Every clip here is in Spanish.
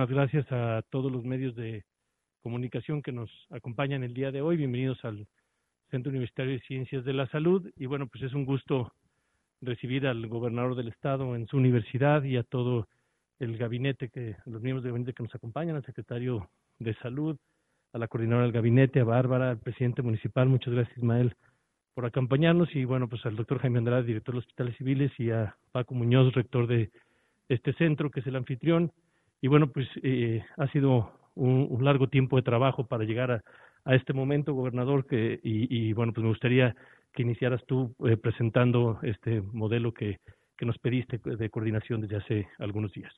muchísimas gracias a todos los medios de comunicación que nos acompañan el día de hoy. Bienvenidos al Centro Universitario de Ciencias de la Salud. Y bueno, pues es un gusto recibir al gobernador del estado en su universidad y a todo el gabinete, los miembros del gabinete que nos acompañan, al secretario de Salud, a la coordinadora del gabinete, a Bárbara, al presidente municipal. Muchas gracias, Ismael, por acompañarnos. Y bueno, pues al doctor Jaime Andrade, director de los Hospitales Civiles, y a Paco Muñoz, rector de este centro, que es el anfitrión. Y bueno, pues ha sido un largo tiempo de trabajo para llegar a este momento, gobernador, y bueno, pues me gustaría que iniciaras tú presentando este modelo que nos pediste de coordinación desde hace algunos días.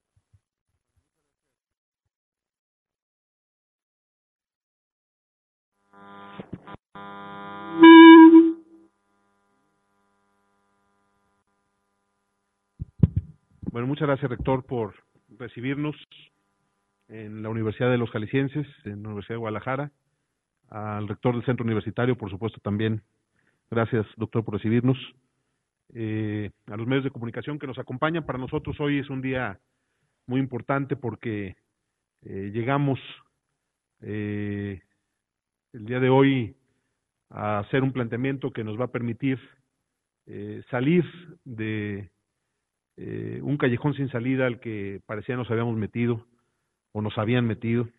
Bueno, muchas gracias, rector, por recibirnos en la Universidad de los Jaliscienses, en la Universidad de Guadalajara. Al rector del centro universitario, por supuesto, también. Gracias, doctor, por recibirnos. A los medios de comunicación que nos acompañan, para nosotros hoy es un día muy importante porque llegamos el día de hoy a hacer un planteamiento que nos va a permitir salir de un callejón sin salida al que parecía nos habíamos metido o nos habían metido.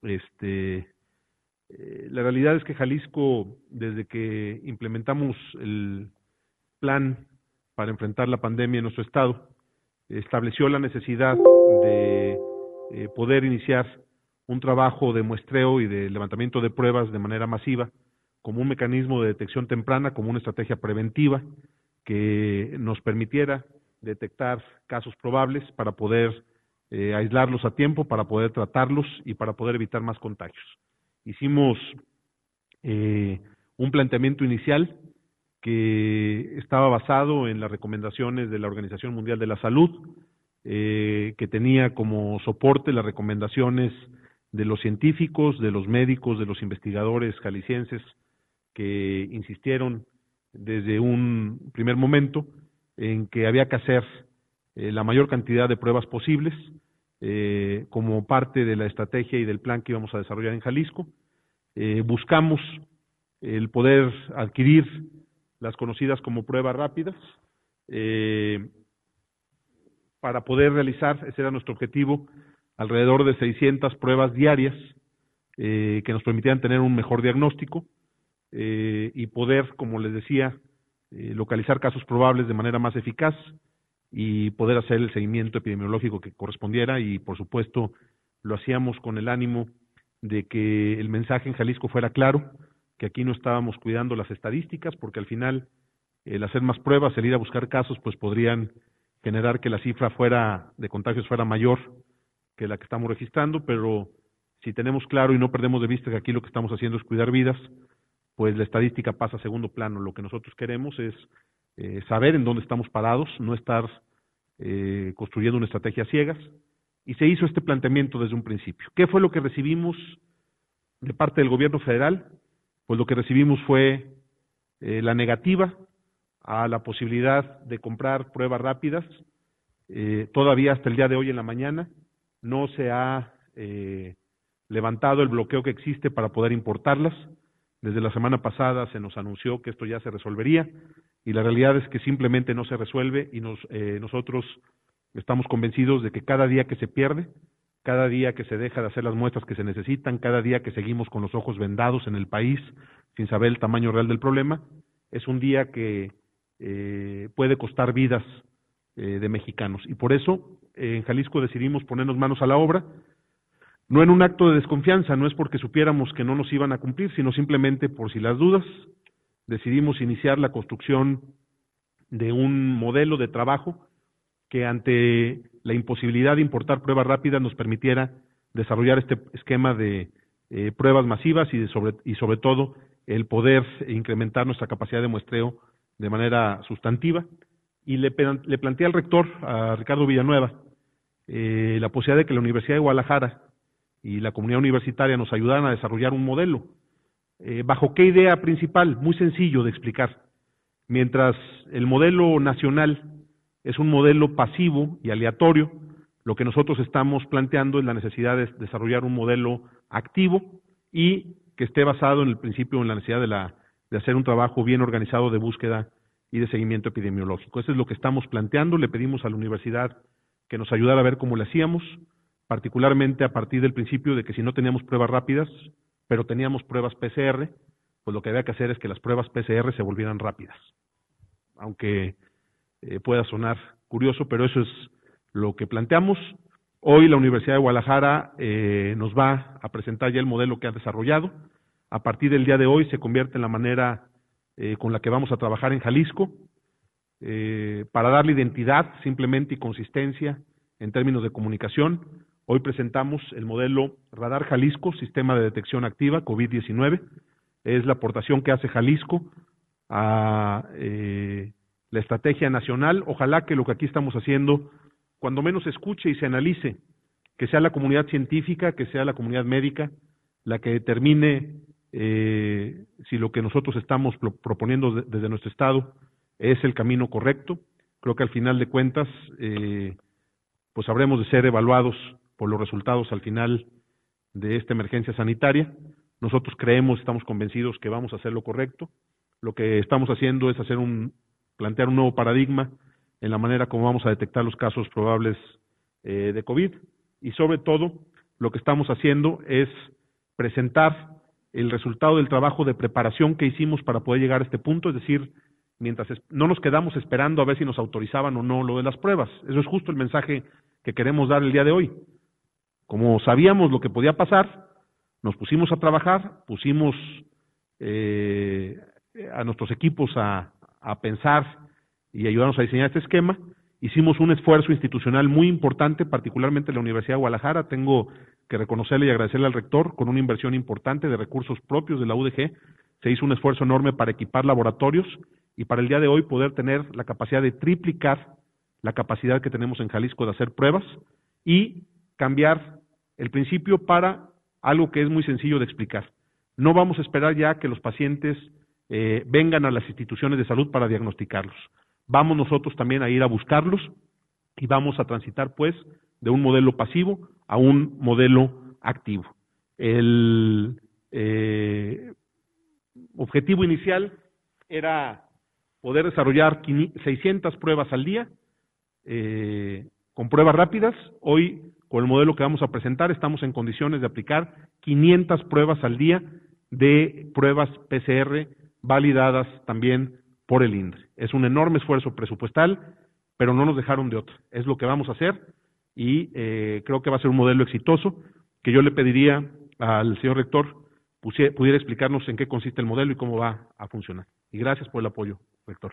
La realidad es que Jalisco, desde que implementamos el plan para enfrentar la pandemia en nuestro estado, estableció la necesidad de poder iniciar un trabajo de muestreo y de levantamiento de pruebas de manera masiva, como un mecanismo de detección temprana, como una estrategia preventiva que nos permitiera detectar casos probables para poder aislarlos a tiempo, para poder tratarlos y para poder evitar más contagios. Hicimos un planteamiento inicial que estaba basado en las recomendaciones de la Organización Mundial de la Salud, que tenía como soporte las recomendaciones de los científicos, de los médicos, de los investigadores jaliscienses que insistieron desde un primer momento en que había que hacer la mayor cantidad de pruebas posibles como parte de la estrategia y del plan que íbamos a desarrollar en Jalisco. Buscamos el poder adquirir las conocidas como pruebas rápidas para poder realizar, ese era nuestro objetivo, alrededor de 600 pruebas diarias que nos permitieran tener un mejor diagnóstico y poder, como les decía, localizar casos probables de manera más eficaz y poder hacer el seguimiento epidemiológico que correspondiera. Y por supuesto lo hacíamos con el ánimo de que el mensaje en Jalisco fuera claro, que aquí no estábamos cuidando las estadísticas, porque al final el hacer más pruebas, el ir a buscar casos, pues podrían generar que la cifra de contagios fuera mayor que la que estamos registrando, pero si tenemos claro y no perdemos de vista que aquí lo que estamos haciendo es cuidar vidas, pues la estadística pasa a segundo plano. Lo que nosotros queremos es saber en dónde estamos parados, no estar construyendo una estrategia a ciegas, y se hizo este planteamiento desde un principio. ¿Qué fue lo que recibimos de parte del gobierno federal? Pues lo que recibimos fue la negativa a la posibilidad de comprar pruebas rápidas. Todavía hasta el día de hoy en la mañana no se ha levantado el bloqueo que existe para poder importarlas. Desde la semana pasada se nos anunció que esto ya se resolvería y la realidad es que simplemente no se resuelve y nosotros estamos convencidos de que cada día que se pierde, cada día que se deja de hacer las muestras que se necesitan, cada día que seguimos con los ojos vendados en el país sin saber el tamaño real del problema, es un día que puede costar vidas de mexicanos. Y por eso en Jalisco decidimos ponernos manos a la obra, no en un acto de desconfianza, no es porque supiéramos que no nos iban a cumplir, sino simplemente por si las dudas, decidimos iniciar la construcción de un modelo de trabajo que ante la imposibilidad de importar pruebas rápidas nos permitiera desarrollar este esquema de pruebas masivas y sobre todo el poder incrementar nuestra capacidad de muestreo de manera sustantiva. Y le planteé al rector, a Ricardo Villanueva, la posibilidad de que la Universidad de Guadalajara y la comunidad universitaria nos ayudaran a desarrollar un modelo. ¿Bajo qué idea principal? Muy sencillo de explicar. Mientras el modelo nacional es un modelo pasivo y aleatorio, Lo que nosotros estamos planteando es la necesidad de desarrollar un modelo activo y que esté basado en el principio, en la necesidad de hacer un trabajo bien organizado de búsqueda y de seguimiento epidemiológico. Eso es lo que estamos planteando. Le pedimos a la universidad que nos ayudara a ver cómo le hacíamos, particularmente a partir del principio de que si no teníamos pruebas rápidas, pero teníamos pruebas PCR, pues lo que había que hacer es que las pruebas PCR se volvieran rápidas. Aunque pueda sonar curioso, pero eso es lo que planteamos. Hoy la Universidad de Guadalajara nos va a presentar ya el modelo que ha desarrollado. A partir del día de hoy se convierte en la manera con la que vamos a trabajar en Jalisco, para darle identidad simplemente y consistencia en términos de comunicación. Hoy presentamos el modelo Radar Jalisco, Sistema de Detección Activa, COVID-19. Es la aportación que hace Jalisco a la estrategia nacional. Ojalá que lo que aquí estamos haciendo, cuando menos se escuche y se analice, que sea la comunidad científica, que sea la comunidad médica, la que determine si lo que nosotros estamos proponiendo desde nuestro Estado es el camino correcto. Creo que al final de cuentas, pues habremos de ser evaluados por los resultados al final de esta emergencia sanitaria. Nosotros creemos, estamos convencidos que vamos a hacer lo correcto. Lo que estamos haciendo es plantear un nuevo paradigma en la manera como vamos a detectar los casos probables de COVID, y sobre todo lo que estamos haciendo es presentar el resultado del trabajo de preparación que hicimos para poder llegar a este punto, es decir, mientras no nos quedamos esperando a ver si nos autorizaban o no lo de las pruebas. Eso es justo el mensaje que queremos dar el día de hoy. Como sabíamos lo que podía pasar, nos pusimos a trabajar, pusimos a nuestros equipos a pensar y ayudarnos a diseñar este esquema. Hicimos un esfuerzo institucional muy importante, particularmente en la Universidad de Guadalajara. Tengo que reconocerle y agradecerle al rector, con una inversión importante de recursos propios de la UDG. Se hizo un esfuerzo enorme para equipar laboratorios y para el día de hoy poder tener la capacidad de triplicar la capacidad que tenemos en Jalisco de hacer pruebas y cambiar el principio para algo que es muy sencillo de explicar. No vamos a esperar ya que los pacientes vengan a las instituciones de salud para diagnosticarlos. Vamos nosotros también a ir a buscarlos y vamos a transitar pues de un modelo pasivo a un modelo activo. El objetivo inicial era poder desarrollar 600 pruebas al día con pruebas rápidas. Hoy, con el modelo que vamos a presentar, estamos en condiciones de aplicar 500 pruebas al día de pruebas PCR validadas también por el INDRE. Es un enorme esfuerzo presupuestal, pero no nos dejaron de otra. Es lo que vamos a hacer y creo que va a ser un modelo exitoso, que yo le pediría al señor rector pudiera explicarnos en qué consiste el modelo y cómo va a funcionar. Y gracias por el apoyo, rector.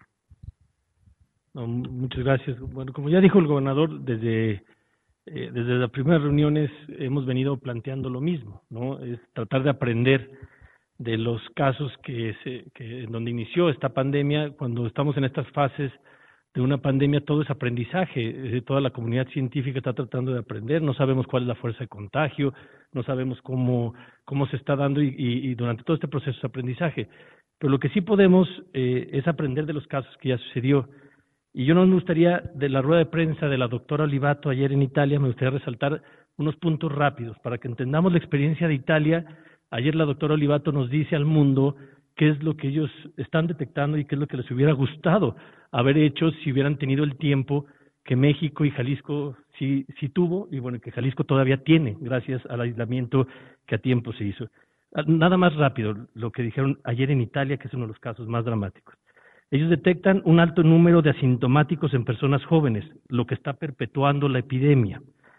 No, muchas gracias. Bueno, como ya dijo el gobernador, desde las primeras reuniones hemos venido planteando lo mismo, ¿no? Es tratar de aprender de los casos que en donde inició esta pandemia. Cuando estamos en estas fases de una pandemia, todo es aprendizaje. Toda la comunidad científica está tratando de aprender. No sabemos cuál es la fuerza de contagio, no sabemos cómo se está dando y durante todo este proceso es aprendizaje. Pero lo que sí podemos es aprender de los casos que ya sucedió. Y yo no me gustaría, de la rueda de prensa de la doctora Olivato ayer en Italia, me gustaría resaltar unos puntos rápidos para que entendamos la experiencia de Italia. Ayer la doctora Olivato nos dice al mundo qué es lo que ellos están detectando y qué es lo que les hubiera gustado haber hecho si hubieran tenido el tiempo que México y Jalisco sí tuvo, y bueno, que Jalisco todavía tiene, gracias al aislamiento que a tiempo se hizo. Nada más rápido, lo que dijeron ayer en Italia, que es uno de los casos más dramáticos. Ellos detectan un alto número de asintomáticos en personas jóvenes, lo que está perpetuando la epidemia.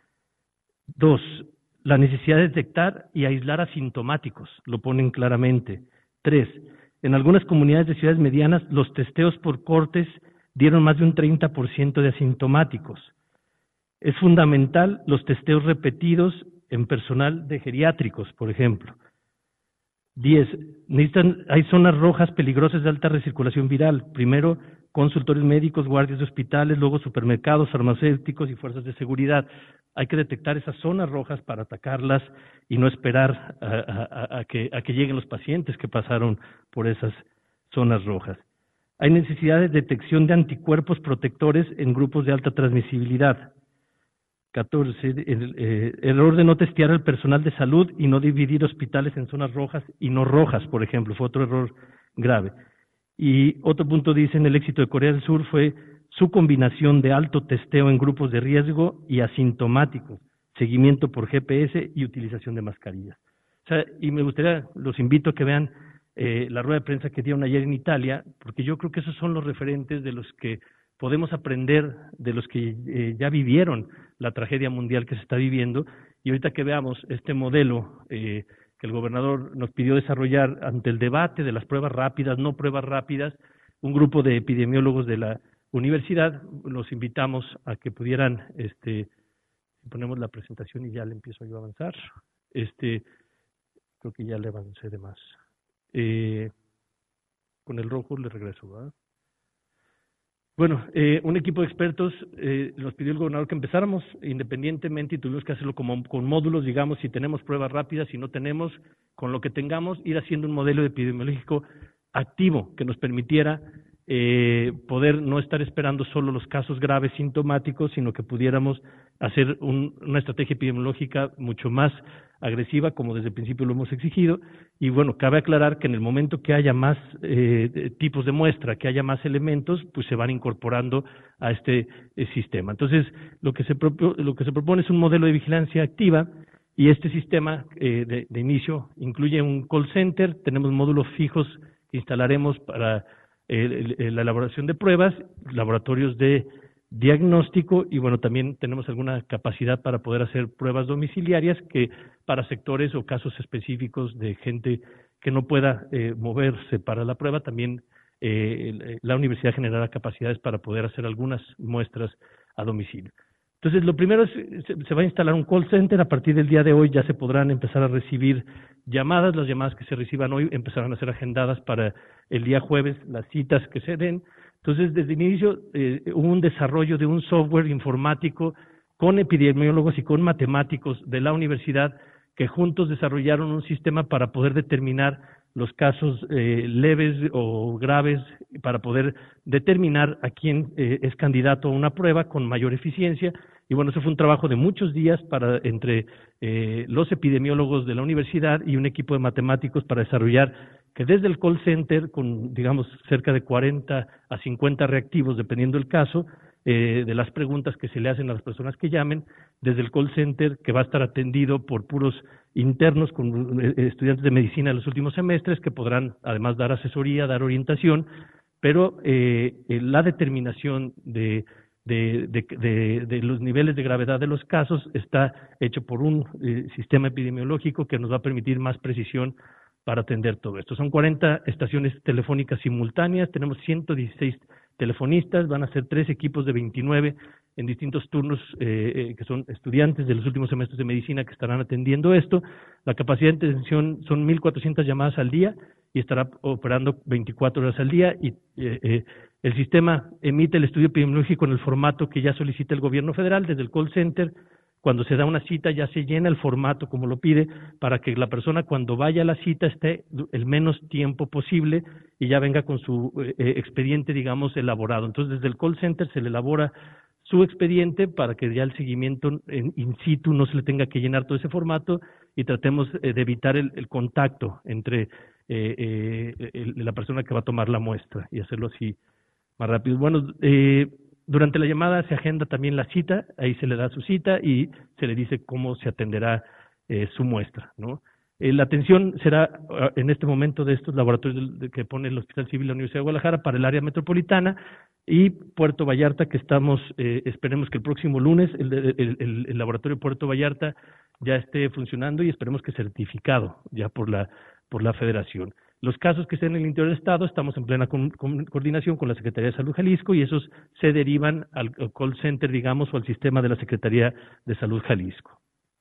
2, la necesidad de detectar y aislar asintomáticos, lo ponen claramente. 3, en algunas comunidades de ciudades medianas, los testeos por cortes dieron más de un 30% de asintomáticos. Es fundamental los testeos repetidos en personal de geriátricos, por ejemplo. 10, hay zonas rojas peligrosas de alta recirculación viral. Primero, consultorios médicos, guardias de hospitales, luego supermercados, farmacéuticos y fuerzas de seguridad. Hay que detectar esas zonas rojas para atacarlas y no esperar a que lleguen los pacientes que pasaron por esas zonas rojas. Hay necesidad de detección de anticuerpos protectores en grupos de alta transmisibilidad. 14, el error de no testear al personal de salud y no dividir hospitales en zonas rojas y no rojas, por ejemplo, fue otro error grave. Y otro punto dicen, el éxito de Corea del Sur fue su combinación de alto testeo en grupos de riesgo y asintomáticos, seguimiento por GPS y utilización de mascarillas. O sea, y me gustaría, los invito a que vean la rueda de prensa que dieron ayer en Italia, porque yo creo que esos son los referentes de los que podemos aprender, de los que ya vivieron la tragedia mundial que se está viviendo, y ahorita que veamos este modelo que el gobernador nos pidió desarrollar ante el debate de las pruebas rápidas, no pruebas rápidas, un grupo de epidemiólogos de la universidad, los invitamos a que pudieran, ponemos la presentación y ya le empiezo yo a avanzar, creo que ya le avancé de más. Con el rojo le regreso, ¿verdad? Bueno, un equipo de expertos nos pidió el gobernador que empezáramos independientemente y tuvimos que hacerlo como con módulos, digamos, si tenemos pruebas rápidas, si no tenemos, con lo que tengamos, ir haciendo un modelo epidemiológico activo que nos permitiera poder no estar esperando solo los casos graves sintomáticos, sino que pudiéramos hacer una estrategia epidemiológica mucho más agresiva, como desde el principio lo hemos exigido. Y bueno, cabe aclarar que en el momento que haya más tipos de muestra, que haya más elementos, pues se van incorporando a este sistema. Entonces, lo que se propone es un modelo de vigilancia activa, y este sistema de inicio incluye un call center, tenemos módulos fijos que instalaremos para la elaboración de pruebas, laboratorios de diagnóstico, y bueno, también tenemos alguna capacidad para poder hacer pruebas domiciliarias que para sectores o casos específicos de gente que no pueda moverse para la prueba, también la universidad generará capacidades para poder hacer algunas muestras a domicilio. Entonces, lo primero es, se va a instalar un call center. A partir del día de hoy ya se podrán empezar a recibir llamadas. Las llamadas que se reciban hoy empezarán a ser agendadas para el día jueves, las citas que se den. Entonces, desde el inicio hubo un desarrollo de un software informático con epidemiólogos y con matemáticos de la universidad que juntos desarrollaron un sistema para poder determinar los casos leves o graves, para poder determinar a quién es candidato a una prueba con mayor eficiencia. Y bueno, eso fue un trabajo de muchos días entre los epidemiólogos de la universidad y un equipo de matemáticos para desarrollar que desde el call center, con digamos cerca de 40 a 50 reactivos, dependiendo del caso, de las preguntas que se le hacen a las personas que llamen, desde el call center, que va a estar atendido por puros internos con estudiantes de medicina de los últimos semestres, que podrán además dar asesoría, dar orientación, pero la determinación de los niveles de gravedad de los casos está hecho por un sistema epidemiológico que nos va a permitir más precisión para atender todo esto. Son 40 estaciones telefónicas simultáneas, tenemos 116 telefonistas, van a ser 3 equipos de 29 en distintos turnos que son estudiantes de los últimos semestres de medicina que estarán atendiendo esto. La capacidad de atención son 1.400 llamadas al día y estará operando 24 horas al día, y el sistema emite el estudio epidemiológico en el formato que ya solicita el gobierno federal desde el call center. Cuando se da una cita ya se llena el formato como lo pide, para que la persona cuando vaya a la cita esté el menos tiempo posible y ya venga con su expediente, digamos, elaborado. Entonces, desde el call center se le elabora su expediente para que ya el seguimiento in situ no se le tenga que llenar todo ese formato, y tratemos de evitar el contacto entre la persona que va a tomar la muestra y hacerlo así más rápido. Bueno, durante la llamada se agenda también la cita, ahí se le da su cita y se le dice cómo se atenderá su muestra, ¿no? La atención será en este momento de estos laboratorios que pone el Hospital Civil de la Universidad de Guadalajara para el área metropolitana y Puerto Vallarta, que estamos, esperemos que el próximo lunes el laboratorio de Puerto Vallarta ya esté funcionando y esperemos que certificado ya por la Federación. Los casos que estén en el interior del estado, estamos en plena coordinación con la Secretaría de Salud Jalisco, y esos se derivan al call center, digamos, o al sistema de la Secretaría de Salud Jalisco.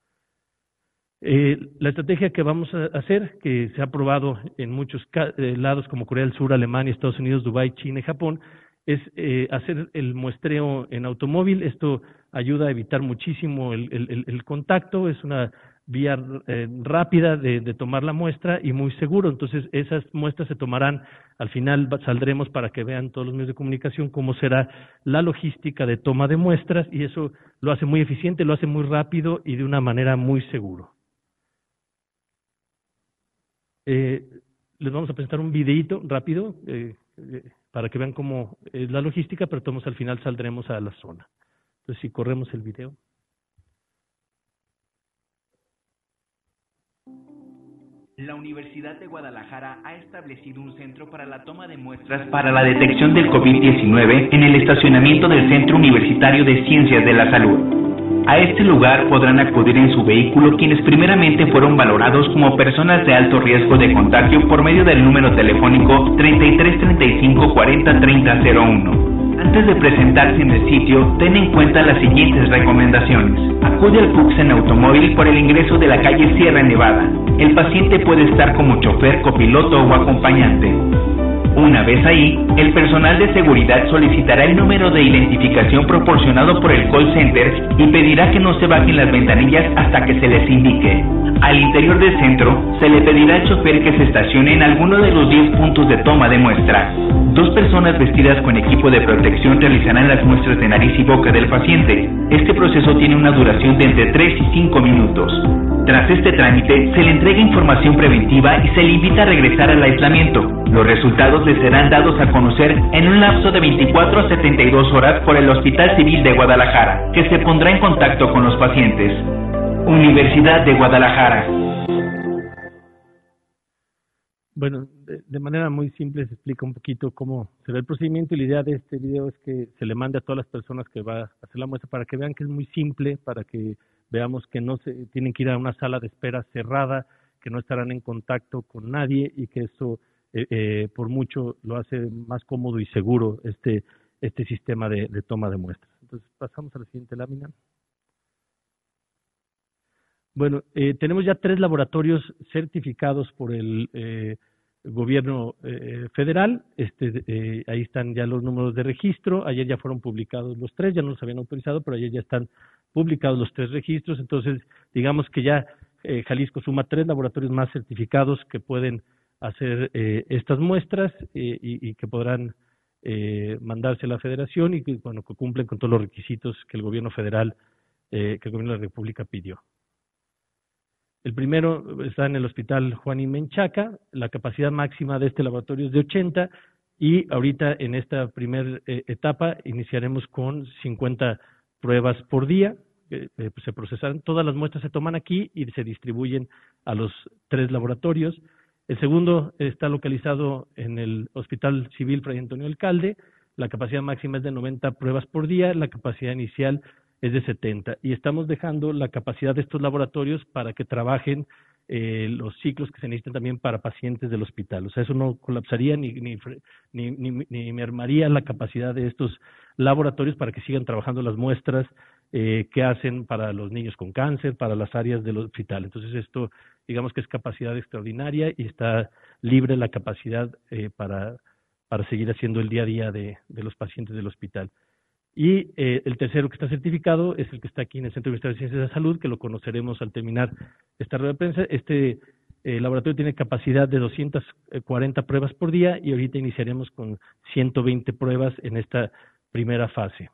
La estrategia que vamos a hacer, que se ha probado en muchos lados como Corea del Sur, Alemania, Estados Unidos, Dubái, China y Japón, es hacer el muestreo en automóvil. Esto ayuda a evitar muchísimo el contacto, es una vía rápida de tomar la muestra y muy seguro. Entonces, esas muestras se tomarán, al final saldremos para que vean todos los medios de comunicación cómo será la logística de toma de muestras, y eso lo hace muy eficiente, lo hace muy rápido y de una manera muy seguro. Les vamos a presentar un videíto rápido para que vean cómo es la logística, pero todos al final saldremos a la zona. Entonces, si corremos el video. La Universidad de Guadalajara ha establecido un centro para la toma de muestras para la detección del COVID-19 en el estacionamiento del Centro Universitario de Ciencias de la Salud. A este lugar podrán acudir en su vehículo quienes primeramente fueron valorados como personas de alto riesgo de contagio por medio del número telefónico 33 35 40 30 01. Antes de presentarse en el sitio, ten en cuenta las siguientes recomendaciones. Acude al CUCS en automóvil por el ingreso de la calle Sierra Nevada. El paciente puede estar como chofer, copiloto o acompañante. Una vez ahí, el personal de seguridad solicitará el número de identificación proporcionado por el call center y pedirá que no se bajen las ventanillas hasta que se les indique. Al interior del centro, se le pedirá al chofer que se estacione en alguno de los 10 puntos de toma de muestra. 2 personas vestidas con equipo de protección realizarán las muestras de nariz y boca del paciente. Este proceso tiene una duración de entre 3 y 5 minutos. Tras este trámite, se le entrega información preventiva y se le invita a regresar al aislamiento. Los resultados le serán dados a conocer en un lapso de 24 a 72 horas por el Hospital Civil de Guadalajara, que se pondrá en contacto con los pacientes. Universidad de Guadalajara. Bueno, de manera muy simple se explica un poquito cómo será el procedimiento, y la idea de este video es que se le mande a todas las personas que va a hacer la muestra para que vean que es muy simple, para que veamos que no se tienen que ir a una sala de espera cerrada, que no estarán en contacto con nadie y que eso por mucho lo hace más cómodo y seguro este sistema de toma de muestras. Entonces pasamos a la siguiente lámina. Bueno, tenemos ya 3 laboratorios certificados por el gobierno federal. Ahí están ya los números de registro. Ayer ya fueron publicados los 3, ya no los habían autorizado, pero ayer ya están publicados los 3 registros. Entonces, digamos que ya Jalisco suma 3 laboratorios más certificados que pueden hacer estas muestras y que podrán mandarse a la Federación y que, bueno, que cumplen con todos los requisitos que el gobierno federal, que el gobierno de la República pidió. El primero está en el Hospital Juan y Menchaca. La capacidad máxima de este laboratorio es de 80 y ahorita en esta primera etapa iniciaremos con 50 pruebas por día. Se procesarán, todas las muestras se toman aquí y se distribuyen a los 3 laboratorios. El segundo está localizado en el Hospital Civil Fray Antonio Alcalde. La capacidad máxima es de 90 pruebas por día, la capacidad inicial es de 70, y estamos dejando la capacidad de estos laboratorios para que trabajen los ciclos que se necesitan también para pacientes del hospital. O sea, eso no colapsaría ni mermaría la capacidad de estos laboratorios para que sigan trabajando las muestras que hacen para los niños con cáncer, para las áreas del hospital. Entonces esto, digamos que es capacidad extraordinaria y está libre la capacidad para seguir haciendo el día a día de los pacientes del hospital. Y el tercero que está certificado es el que está aquí en el Centro Universitario de Ciencias de la Salud, que lo conoceremos al terminar esta rueda de prensa. Este laboratorio tiene capacidad de 240 pruebas por día y ahorita iniciaremos con 120 pruebas en esta primera fase.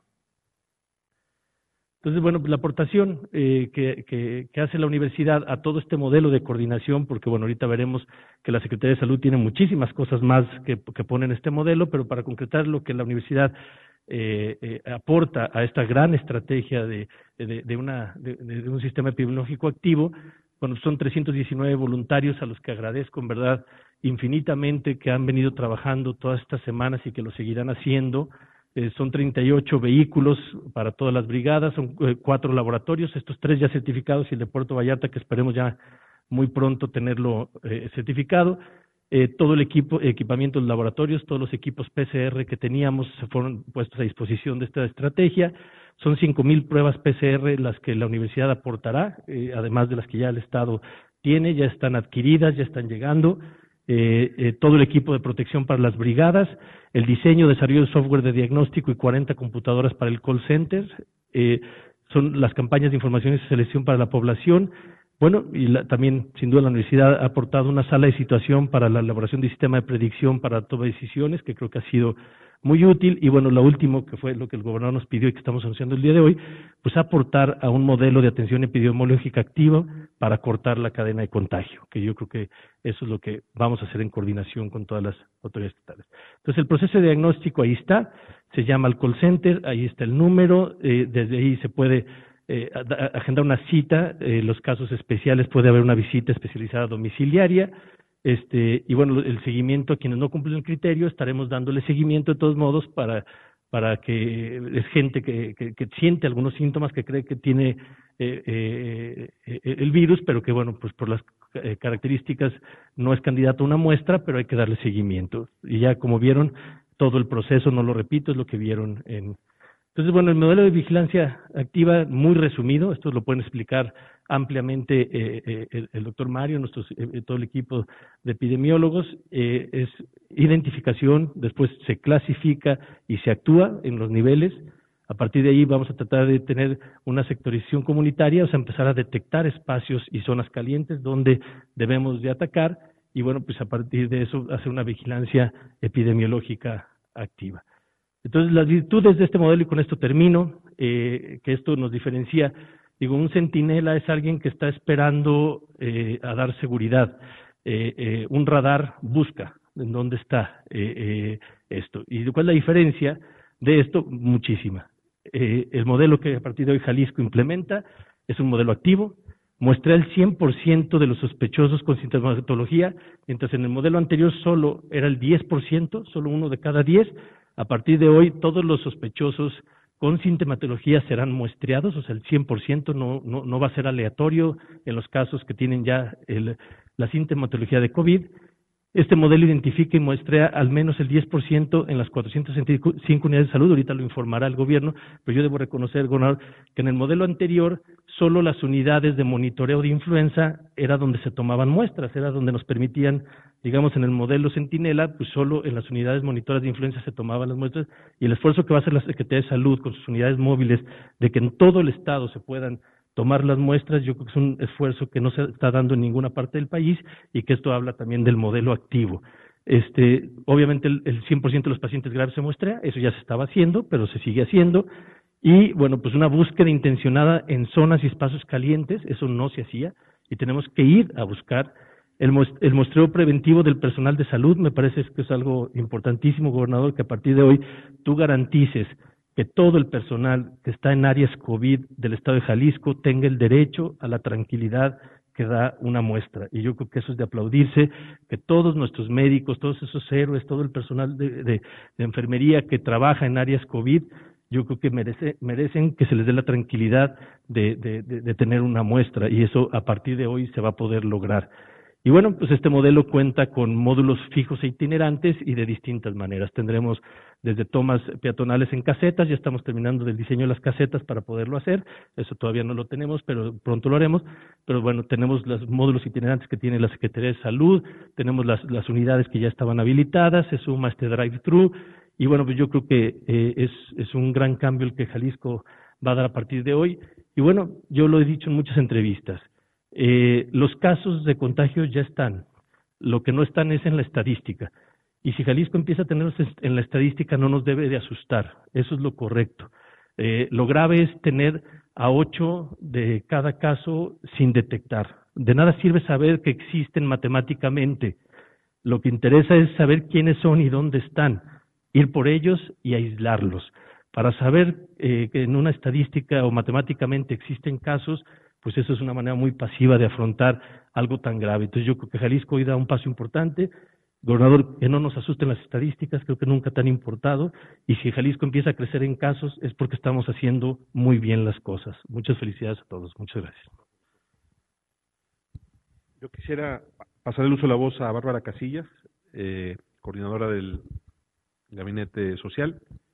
Entonces, bueno, pues la aportación que hace la universidad a todo este modelo de coordinación, porque bueno, ahorita veremos que la Secretaría de Salud tiene muchísimas cosas más que pone en este modelo, pero para concretar lo que la universidad aporta a esta gran estrategia de un sistema epidemiológico activo, bueno, son 319 voluntarios a los que agradezco en verdad infinitamente que han venido trabajando todas estas semanas y que lo seguirán haciendo. Son 38 vehículos para todas las brigadas, son 4 laboratorios, estos 3 ya certificados y el de Puerto Vallarta que esperemos ya muy pronto tenerlo certificado. Todo el equipamiento de los laboratorios, todos los equipos PCR que teníamos se fueron puestos a disposición de esta estrategia. Son 5,000 pruebas PCR las que la universidad aportará, además de las que ya el Estado tiene, ya están adquiridas, ya están llegando. Todo el equipo de protección para las brigadas, el diseño, desarrollo de software de diagnóstico y 40 computadoras para el call center. Son las campañas de información y selección para la población, Bueno, también, sin duda, la universidad ha aportado una sala de situación para la elaboración de sistema de predicción para toma de decisiones, que creo que ha sido muy útil. Y bueno, lo último, que fue lo que el gobernador nos pidió y que estamos anunciando el día de hoy, pues aportar a un modelo de atención epidemiológica activa para cortar la cadena de contagio, que yo creo que eso es lo que vamos a hacer en coordinación con todas las autoridades estatales. Entonces, el proceso de diagnóstico ahí está, se llama al call center, ahí está el número, desde ahí se puede agendar una cita, los casos especiales puede haber una visita especializada domiciliaria, y bueno, el seguimiento a quienes no cumplen el criterio, estaremos dándole seguimiento de todos modos para que es gente que siente algunos síntomas, que cree que tiene el virus, pero que bueno, pues por las características no es candidato a una muestra, pero hay que darle seguimiento. Y ya como vieron, todo el proceso, no lo repito, es lo que vieron en... Entonces, bueno, el modelo de vigilancia activa, muy resumido, esto lo pueden explicar ampliamente el doctor Mario, todo el equipo de epidemiólogos, es identificación, después se clasifica y se actúa en los niveles. A partir de ahí vamos a tratar de tener una sectorización comunitaria, o sea, empezar a detectar espacios y zonas calientes donde debemos de atacar y bueno, pues a partir de eso hacer una vigilancia epidemiológica activa. Entonces, las virtudes de este modelo, y con esto termino, que esto nos diferencia, digo, un centinela es alguien que está esperando a dar seguridad, un radar busca en dónde está esto. ¿Y cuál es la diferencia de esto? Muchísima. El modelo que a partir de hoy Jalisco implementa es un modelo activo, muestra el 100% de los sospechosos con sintomatología, mientras en el modelo anterior solo era el 10%, solo 1 de cada 10. A partir de hoy, todos los sospechosos con sintomatología serán muestreados, o sea, el 100% no va a ser aleatorio en los casos que tienen ya la sintomatología de COVID. Este modelo identifica y muestrea al menos el 10% en las 465 unidades de salud, ahorita lo informará el gobierno, pero yo debo reconocer, gobernador, que en el modelo anterior solo las unidades de monitoreo de influenza era donde se tomaban muestras, era donde nos permitían, digamos, en el modelo Centinela, pues solo en las unidades monitoras de influenza se tomaban las muestras, y el esfuerzo que va a hacer la Secretaría de Salud con sus unidades móviles de que en todo el estado se puedan tomar las muestras, yo creo que es un esfuerzo que no se está dando en ninguna parte del país y que esto habla también del modelo activo. Obviamente el 100% de los pacientes graves se muestra, eso ya se estaba haciendo, pero se sigue haciendo. Y bueno, pues una búsqueda intencionada en zonas y espacios calientes, eso no se hacía, y tenemos que ir a buscar el muestreo preventivo del personal de salud. Me parece que es algo importantísimo, gobernador, que a partir de hoy tú garantices que todo el personal que está en áreas COVID del estado de Jalisco tenga el derecho a la tranquilidad que da una muestra. Y yo creo que eso es de aplaudirse, que todos nuestros médicos, todos esos héroes, todo el personal de enfermería que trabaja en áreas COVID, yo creo que merecen que se les dé la tranquilidad de tener una muestra, y eso a partir de hoy se va a poder lograr. Y bueno, pues este modelo cuenta con módulos fijos e itinerantes y de distintas maneras. Tendremos desde tomas peatonales en casetas, ya estamos terminando del diseño de las casetas para poderlo hacer, eso todavía no lo tenemos, pero pronto lo haremos. Pero bueno, tenemos los módulos itinerantes que tiene la Secretaría de Salud, tenemos las unidades que ya estaban habilitadas, se suma este drive-thru, y bueno, pues yo creo que es un gran cambio el que Jalisco va a dar a partir de hoy. Y bueno, yo lo he dicho en muchas entrevistas, los casos de contagio ya están, lo que no están es en la estadística, y si Jalisco empieza a tenerlos en la estadística no nos debe de asustar, eso es lo correcto. Lo grave es tener a 8 de cada caso sin detectar. De nada sirve saber que existen matemáticamente, lo que interesa es saber quiénes son y dónde están, ir por ellos y aislarlos. Para saber que en una estadística o matemáticamente existen casos, pues eso es una manera muy pasiva de afrontar algo tan grave. Entonces yo creo que Jalisco hoy da un paso importante. Gobernador, que no nos asusten las estadísticas, creo que nunca te han importado, y si Jalisco empieza a crecer en casos es porque estamos haciendo muy bien las cosas. Muchas felicidades a todos, muchas gracias. Yo quisiera pasar el uso de la voz a Bárbara Casillas, coordinadora del Gabinete Social,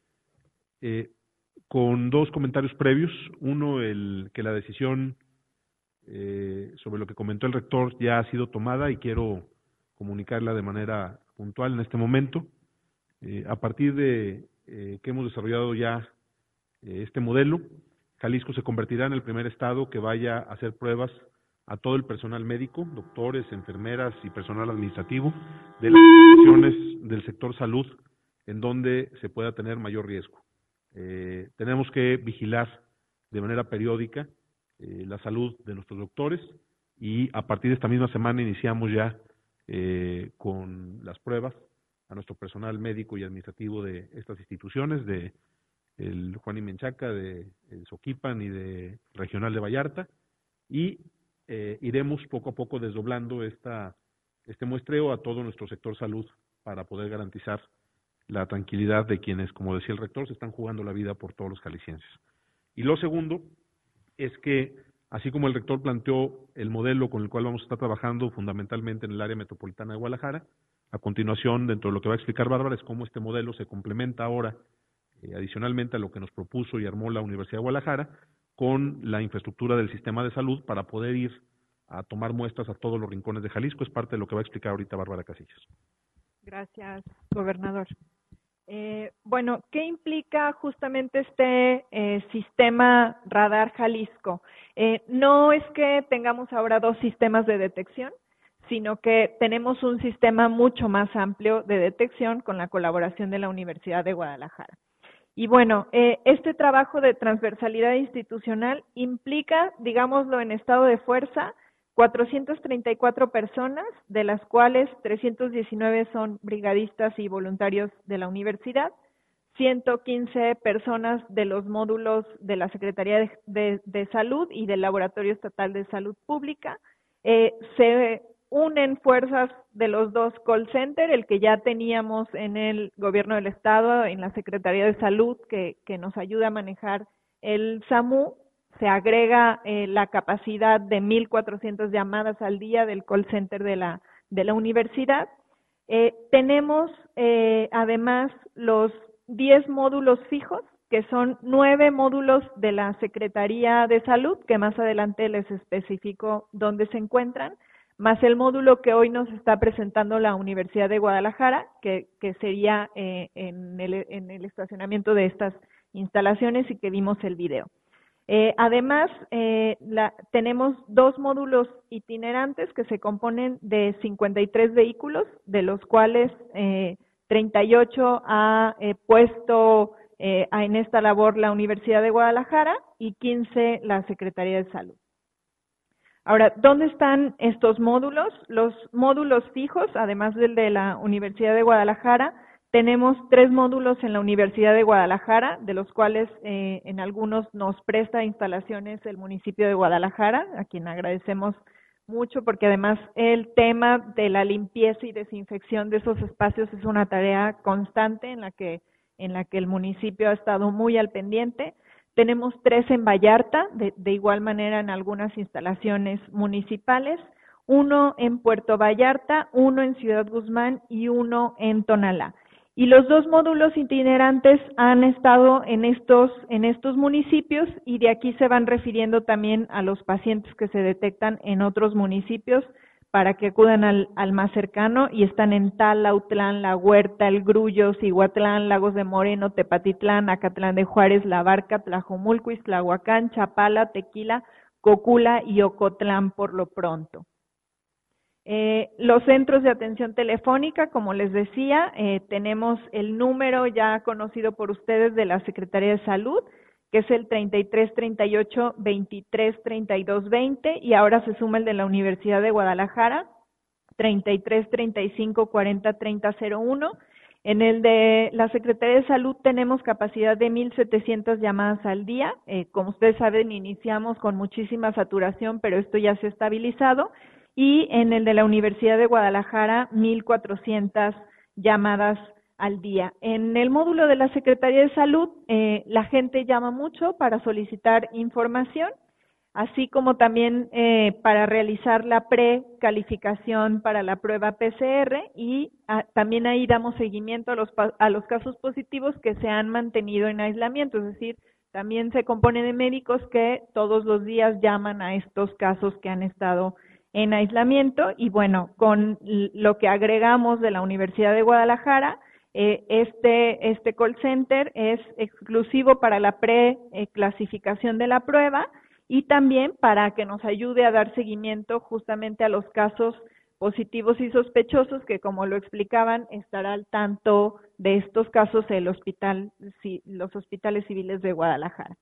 con dos comentarios previos. Uno, que la decisión sobre lo que comentó el rector ya ha sido tomada y quiero comunicarla de manera puntual en este momento. A partir de que hemos desarrollado ya este modelo, Jalisco se convertirá en el primer estado que vaya a hacer pruebas a todo el personal médico, doctores, enfermeras y personal administrativo de las instituciones del sector salud en donde se pueda tener mayor riesgo. Tenemos que vigilar de manera periódica la salud de nuestros doctores y a partir de esta misma semana iniciamos ya con las pruebas a nuestro personal médico y administrativo de estas instituciones, de el Juan y Menchaca, de el Soquipan y de Regional de Vallarta, y iremos poco a poco desdoblando este muestreo a todo nuestro sector salud para poder garantizar la tranquilidad de quienes, como decía el rector, se están jugando la vida por todos los jaliscienses. Y lo segundo es que, así como el rector planteó el modelo con el cual vamos a estar trabajando fundamentalmente en el área metropolitana de Guadalajara, a continuación, dentro de lo que va a explicar Bárbara, es cómo este modelo se complementa ahora, adicionalmente a lo que nos propuso y armó la Universidad de Guadalajara, con la infraestructura del sistema de salud para poder ir a tomar muestras a todos los rincones de Jalisco. Es parte de lo que va a explicar ahorita Bárbara Casillas. Gracias, gobernador. Bueno, ¿qué implica justamente este sistema Radar Jalisco? No es que tengamos ahora dos sistemas de detección, sino que tenemos un sistema mucho más amplio de detección con la colaboración de la Universidad de Guadalajara. Y bueno, este trabajo de transversalidad institucional implica, digámoslo en estado de fuerza, 434 personas, de las cuales 319 son brigadistas y voluntarios de la universidad, 115 personas de los módulos de la Secretaría de Salud y del Laboratorio Estatal de Salud Pública. Se unen fuerzas de los dos call centers, el que ya teníamos en el Gobierno del Estado, en la Secretaría de Salud, que nos ayuda a manejar el SAMU. Se agrega la capacidad de 1,400 llamadas al día del call center de la universidad. Tenemos además los 10 módulos fijos, que son 9 módulos de la Secretaría de Salud, que más adelante les especifico dónde se encuentran, más el módulo que hoy nos está presentando la Universidad de Guadalajara, que sería en el estacionamiento de estas instalaciones y que vimos el video. Además, tenemos 2 módulos itinerantes que se componen de 53 vehículos, de los cuales 38 ha puesto en esta labor la Universidad de Guadalajara y 15 la Secretaría de Salud. Ahora, ¿dónde están estos módulos? Los módulos fijos, además del de la Universidad de Guadalajara, tenemos 3 módulos en la Universidad de Guadalajara, de los cuales en algunos nos presta instalaciones el municipio de Guadalajara, a quien agradecemos mucho, porque además el tema de la limpieza y desinfección de esos espacios es una tarea constante en la que el municipio ha estado muy al pendiente. Tenemos 3 en Vallarta, de igual manera en algunas instalaciones municipales, 1 en Puerto Vallarta, 1 en Ciudad Guzmán y 1 en Tonalá. Y los 2 módulos itinerantes han estado en estos municipios y de aquí se van refiriendo también a los pacientes que se detectan en otros municipios para que acudan al más cercano, y están en Tala, Autlán, La Huerta, El Grullo, Cihuatlán, Lagos de Moreno, Tepatitlán, Acatlán de Juárez, La Barca, Tlajomulco, Iztlahuacán, Chapala, Tequila, Cocula y Ocotlán por lo pronto. Los centros de atención telefónica, como les decía, tenemos el número ya conocido por ustedes de la Secretaría de Salud, que es el 33 38 23 32 20, y ahora se suma el de la Universidad de Guadalajara, 33 35 40 30 01. En el de la Secretaría de Salud tenemos capacidad de 1,700 llamadas al día. Como ustedes saben, iniciamos con muchísima saturación, pero esto ya se ha estabilizado. Y en el de la Universidad de Guadalajara, 1,400 llamadas al día. En el módulo de la Secretaría de Salud, la gente llama mucho para solicitar información, así como también para realizar la precalificación para la prueba PCR, y también ahí damos seguimiento a los casos positivos que se han mantenido en aislamiento, es decir, también se compone de médicos que todos los días llaman a estos casos que han estado en aislamiento. Y bueno, con lo que agregamos de la Universidad de Guadalajara, este call center es exclusivo para la preclasificación de la prueba, y también para que nos ayude a dar seguimiento justamente a los casos positivos y sospechosos, que como lo explicaban, estará al tanto de estos casos los hospitales civiles de Guadalajara.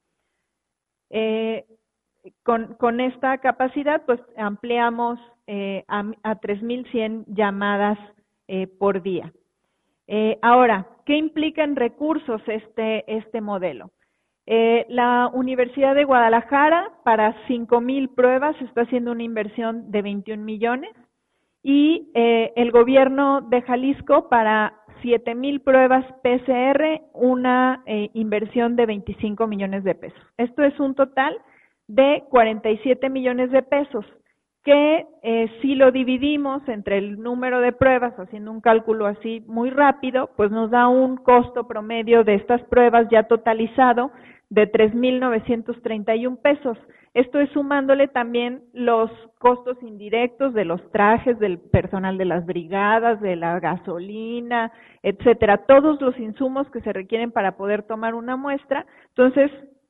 Con esta capacidad, pues ampliamos a 3,100 llamadas por día. Ahora, ¿qué implica en recursos este modelo? La Universidad de Guadalajara, para 5,000 pruebas, está haciendo una inversión de 21 millones y el gobierno de Jalisco, para 7,000 pruebas PCR, una inversión de 25 millones de pesos. Esto es un total de 47 millones de pesos, que si lo dividimos entre el número de pruebas, haciendo un cálculo así muy rápido, pues nos da un costo promedio de estas pruebas ya totalizado de 3,931 pesos. Esto es sumándole también los costos indirectos de los trajes, del personal de las brigadas, de la gasolina, etcétera, todos los insumos que se requieren para poder tomar una muestra. Entonces,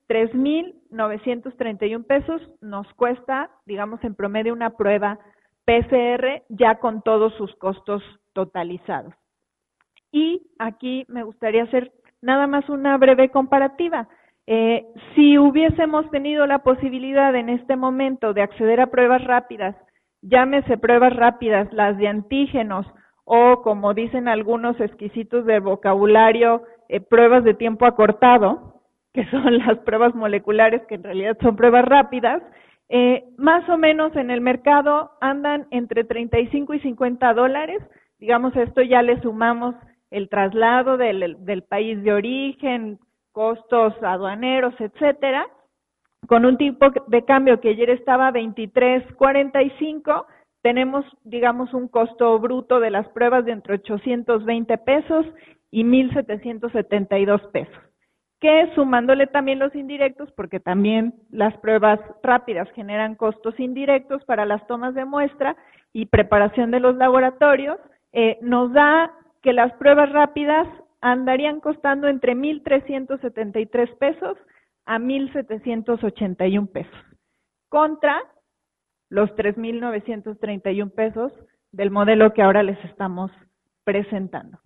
3,931 pesos nos cuesta, digamos, en promedio una prueba PCR ya con todos sus costos totalizados. Y aquí me gustaría hacer nada más una breve comparativa. Si hubiésemos tenido la posibilidad en este momento de acceder a pruebas rápidas, llámese pruebas rápidas, las de antígenos, o como dicen algunos exquisitos de vocabulario, pruebas de tiempo acortado, que son las pruebas moleculares, que en realidad son pruebas rápidas, más o menos en el mercado andan entre $35 y $50. Digamos, esto ya le sumamos el traslado del país de origen, costos aduaneros, etcétera. Con un tipo de cambio que ayer estaba 23.45, tenemos, digamos, un costo bruto de las pruebas de entre 820 pesos y 1,772 pesos. Que sumándole también los indirectos, porque también las pruebas rápidas generan costos indirectos para las tomas de muestra y preparación de los laboratorios, nos da que las pruebas rápidas andarían costando entre 1,373 pesos a 1,781 pesos, contra los 3,931 pesos del modelo que ahora les estamos presentando.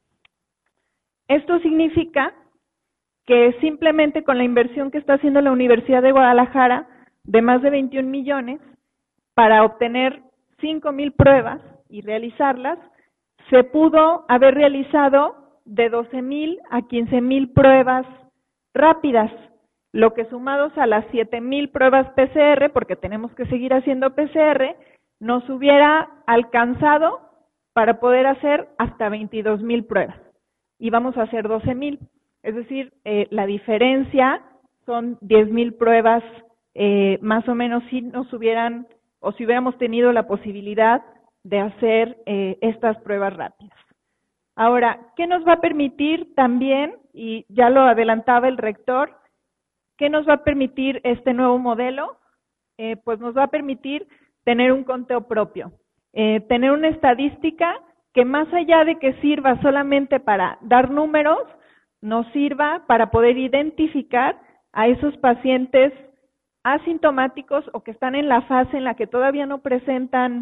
Esto significa que simplemente con la inversión que está haciendo la Universidad de Guadalajara de más de 21 millones para obtener 5,000 pruebas y realizarlas, se pudo haber realizado de 12,000 a 15,000 pruebas rápidas, lo que sumados a las 7,000 pruebas PCR, porque tenemos que seguir haciendo PCR, nos hubiera alcanzado para poder hacer hasta 22,000 pruebas, y vamos a hacer 12,000. Es decir, la diferencia son 10,000 pruebas, más o menos, si hubiéramos tenido la posibilidad de hacer estas pruebas rápidas. Ahora, ¿qué nos va a permitir también? Y ya lo adelantaba el rector, ¿qué nos va a permitir este nuevo modelo? Pues nos va a permitir tener un conteo propio, tener una estadística que, más allá de que sirva solamente para dar números, nos sirva para poder identificar a esos pacientes asintomáticos o que están en la fase en la que todavía no presentan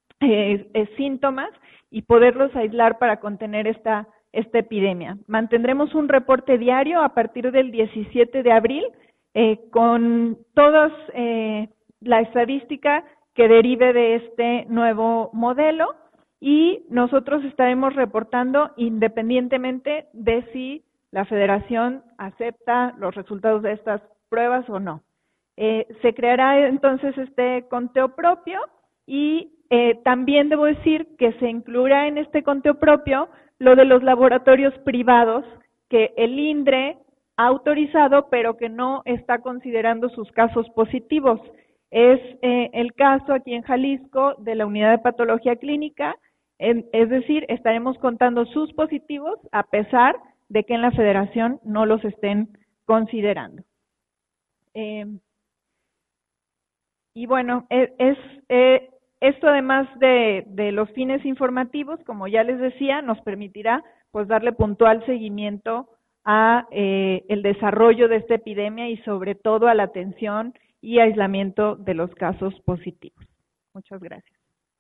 síntomas, y poderlos aislar para contener esta epidemia. Mantendremos un reporte diario a partir del 17 de abril con toda la estadística que derive de este nuevo modelo, y nosotros estaremos reportando independientemente de si la Federación acepta los resultados de estas pruebas o no. Se creará entonces este conteo propio, y también debo decir que se incluirá en este conteo propio lo de los laboratorios privados que el INDRE ha autorizado, pero que no está considerando sus casos positivos. Es el caso aquí en Jalisco de la Unidad de Patología Clínica, es decir, estaremos contando sus positivos a pesar de que en la Federación no los estén considerando. Y bueno, esto, además de los fines informativos, como ya les decía, nos permitirá pues darle puntual seguimiento a el desarrollo de esta epidemia, y sobre todo a la atención y aislamiento de los casos positivos. Muchas gracias.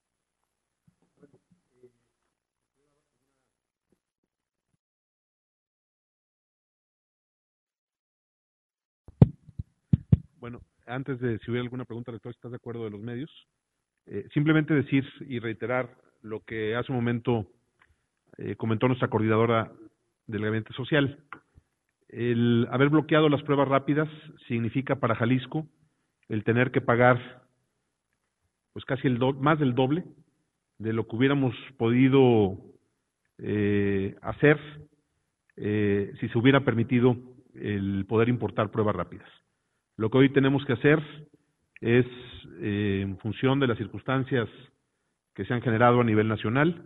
Bueno, antes de si hubiera alguna pregunta, rector, ¿estás de acuerdo de los medios? Simplemente decir y reiterar lo que hace un momento comentó nuestra coordinadora del Gabinete Social. El haber bloqueado las pruebas rápidas significa para Jalisco el tener que pagar pues casi más del doble de lo que hubiéramos podido hacer si se hubiera permitido el poder importar pruebas rápidas. Lo que hoy tenemos que hacer es, en función de las circunstancias que se han generado a nivel nacional,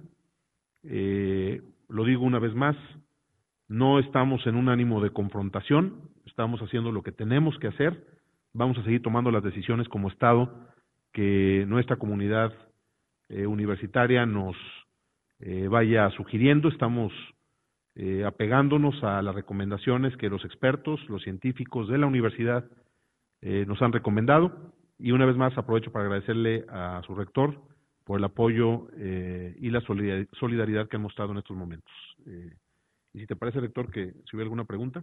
lo digo una vez más, no estamos en un ánimo de confrontación, estamos haciendo lo que tenemos que hacer, vamos a seguir tomando las decisiones como Estado que nuestra comunidad universitaria nos vaya sugiriendo, estamos apegándonos a las recomendaciones que los expertos, los científicos de la universidad nos han recomendado, y una vez más aprovecho para agradecerle a su rector por el apoyo y la solidaridad que han mostrado en estos momentos. Y si te parece, rector, que si hubiera alguna pregunta.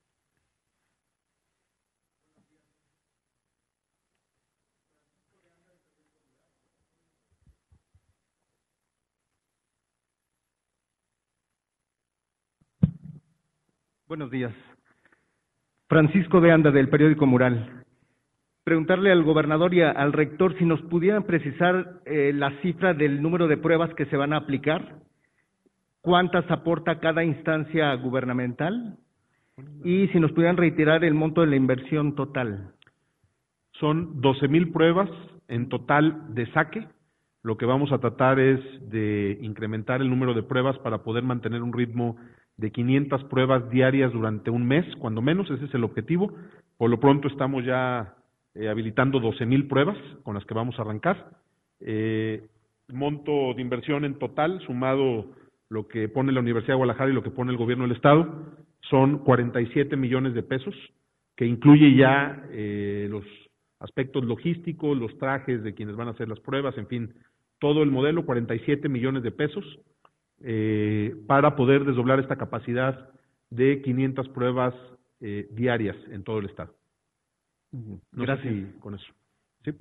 Buenos días. Francisco de Anda, del periódico Mural. Preguntarle al gobernador y al rector si nos pudieran precisar la cifra del número de pruebas que se van a aplicar, cuántas aporta cada instancia gubernamental y si nos pudieran reiterar el monto de la inversión total. Son 12,000 pruebas en total de saque. Lo que vamos a tratar es de incrementar el número de pruebas para poder mantener un ritmo de 500 pruebas diarias durante un mes, cuando menos, ese es el objetivo. Por lo pronto estamos ya habilitando 12,000 pruebas con las que vamos a arrancar. Monto de inversión en total, sumado lo que pone la Universidad de Guadalajara y lo que pone el gobierno del Estado, son 47 millones de pesos, que incluye ya los aspectos logísticos, los trajes de quienes van a hacer las pruebas, en fin, todo el modelo, 47 millones de pesos, para poder desdoblar esta capacidad de 500 pruebas diarias en todo el Estado. No Gracias. sé si con eso. ¿Sí?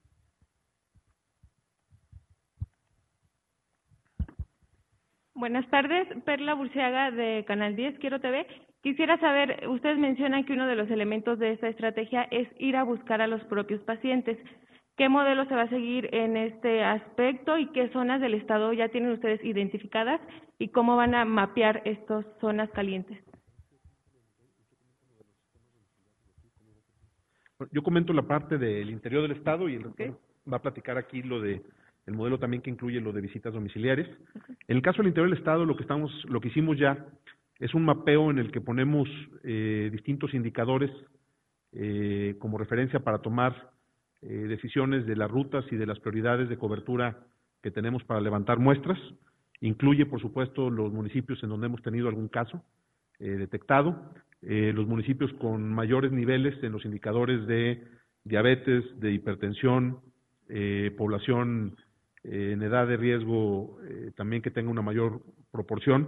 Buenas tardes, Perla Burciaga de Canal 10, Quiero TV. Quisiera saber, ustedes mencionan que uno de los elementos de esta estrategia es ir a buscar a los propios pacientes. ¿Qué modelo se va a seguir en este aspecto y qué zonas del estado ya tienen ustedes identificadas y cómo van a mapear estas zonas calientes? Yo comento la parte del interior del estado y el rector va a platicar aquí lo de el modelo también que incluye lo de visitas domiciliarias. En el caso del interior del estado, lo que hicimos ya es un mapeo en el que ponemos distintos indicadores como referencia para tomar decisiones de las rutas y de las prioridades de cobertura que tenemos para levantar muestras. Incluye, por supuesto, los municipios en donde hemos tenido algún caso detectado, los municipios con mayores niveles en los indicadores de diabetes, de hipertensión, población en edad de riesgo también que tenga una mayor proporción.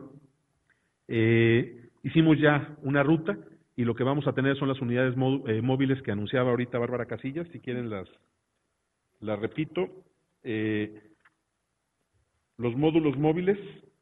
Hicimos ya una ruta y lo que vamos a tener son las unidades móviles que anunciaba ahorita Bárbara Casillas. Si quieren las repito. Los módulos móviles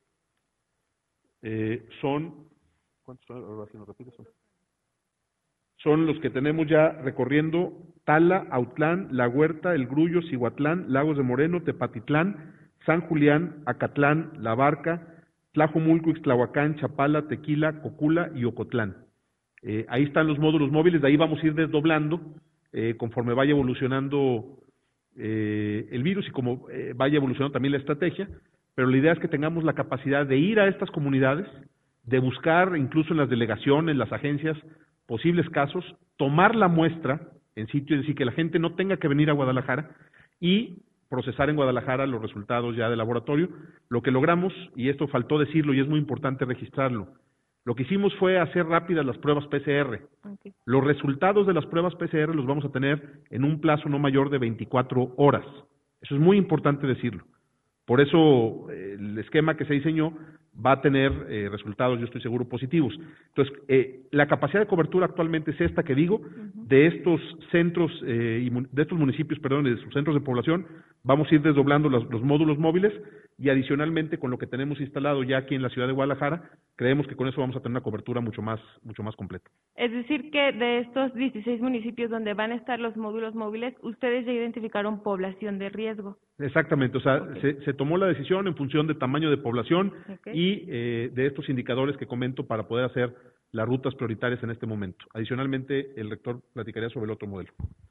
son... ¿Cuántos son? Ahora sí nos repites. Son los que tenemos ya recorriendo Tala, Autlán, La Huerta, El Grullo, Cihuatlán, Lagos de Moreno, Tepatitlán, San Julián, Acatlán, La Barca, Tlajomulco, Ixtlahuacán, Chapala, Tequila, Cocula y Ocotlán. Ahí están los módulos móviles, de ahí vamos a ir desdoblando conforme vaya evolucionando el virus y como vaya evolucionando también la estrategia, pero la idea es que tengamos la capacidad de ir a estas comunidades, de buscar incluso en las delegaciones, las agencias, posibles casos, tomar la muestra en sitio, es decir, que la gente no tenga que venir a Guadalajara y procesar en Guadalajara los resultados ya del laboratorio. Lo que logramos, y esto faltó decirlo y es muy importante registrarlo, Lo que hicimos fue hacer rápidas las pruebas PCR. Okay. Los resultados de las pruebas PCR los vamos a tener en un plazo no mayor de 24 horas. Eso es muy importante decirlo. Por eso el esquema que se diseñó va a tener resultados, yo estoy seguro, positivos. Entonces, la capacidad de cobertura actualmente es esta que digo, de estos centros, de estos municipios, perdón, de sus centros de población, vamos a ir desdoblando los módulos móviles y adicionalmente con lo que tenemos instalado ya aquí en la ciudad de Guadalajara, creemos que con eso vamos a tener una cobertura mucho más completa. Es decir, que de estos 16 municipios donde van a estar los módulos móviles, ustedes ya identificaron población de riesgo. Exactamente, o sea, se tomó la decisión en función de tamaño de población y de estos indicadores que comento para poder hacer las rutas prioritarias en este momento. Adicionalmente, el rector platicaría sobre el otro modelo.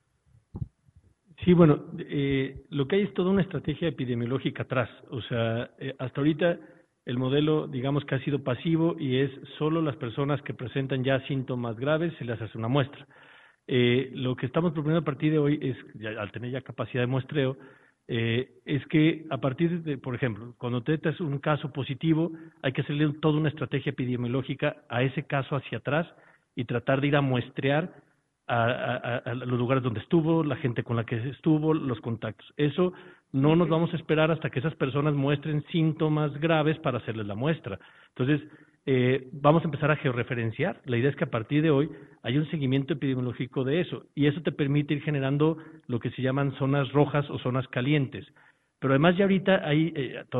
Sí, bueno, lo que hay es toda una estrategia epidemiológica atrás. O sea, hasta ahorita el modelo, digamos que ha sido pasivo y es solo las personas que presentan ya síntomas graves se les hace una muestra. Lo que estamos proponiendo a partir de hoy es, al tener ya capacidad de muestreo, es que a partir de, por ejemplo, cuando detectas un caso positivo, hay que hacerle toda una estrategia epidemiológica a ese caso hacia atrás y tratar de ir a muestrear a los lugares donde estuvo, la gente con la que estuvo, los contactos. Eso no nos vamos a esperar hasta que esas personas muestren síntomas graves para hacerles la muestra. Entonces, vamos a empezar a georreferenciar. La idea es que a partir de hoy hay un seguimiento epidemiológico de eso y eso te permite ir generando lo que se llaman zonas rojas o zonas calientes. Pero además ya ahorita hay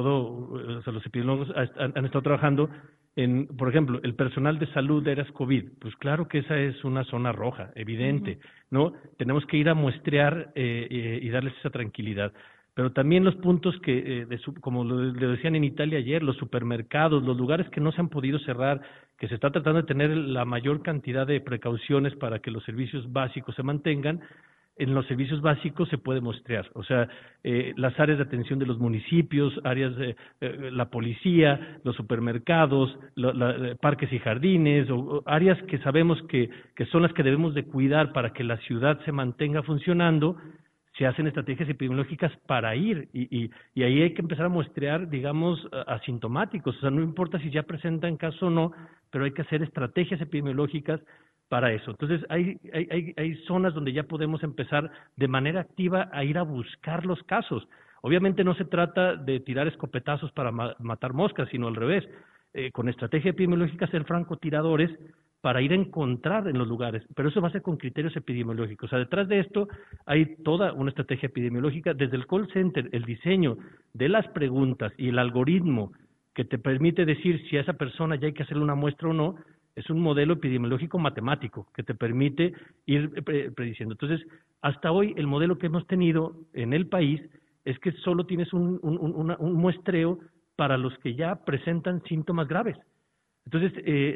o sea, los epidemiólogos han estado trabajando en, por ejemplo, el personal de salud de áreas COVID. Pues claro que esa es una zona roja, evidente, ¿no? Tenemos que ir a muestrear y darles esa tranquilidad. Pero también los puntos que, como lo decían en Italia ayer, los supermercados, los lugares que no se han podido cerrar, que se está tratando de tener la mayor cantidad de precauciones para que los servicios básicos se mantengan. En los servicios básicos se puede muestrear, o sea, las áreas de atención de los municipios, áreas de la policía, los supermercados, parques y jardines, o áreas que sabemos que son las que debemos de cuidar para que la ciudad se mantenga funcionando. Se hacen estrategias epidemiológicas para ir y ahí hay que empezar a muestrear, digamos, asintomáticos, o sea, no importa si ya presentan caso o no, pero hay que hacer estrategias epidemiológicas para eso. Entonces, hay zonas donde ya podemos empezar de manera activa a ir a buscar los casos. Obviamente no se trata de tirar escopetazos para matar moscas, sino al revés. Con estrategia epidemiológica ser francotiradores para ir a encontrar en los lugares, pero eso va a ser con criterios epidemiológicos. O sea, detrás de esto hay toda una estrategia epidemiológica, desde el call center, el diseño de las preguntas y el algoritmo que te permite decir si a esa persona ya hay que hacerle una muestra o no, es un modelo epidemiológico matemático que te permite ir prediciendo. Entonces, hasta hoy el modelo que hemos tenido en el país es que solo tienes un muestreo para los que ya presentan síntomas graves. Entonces,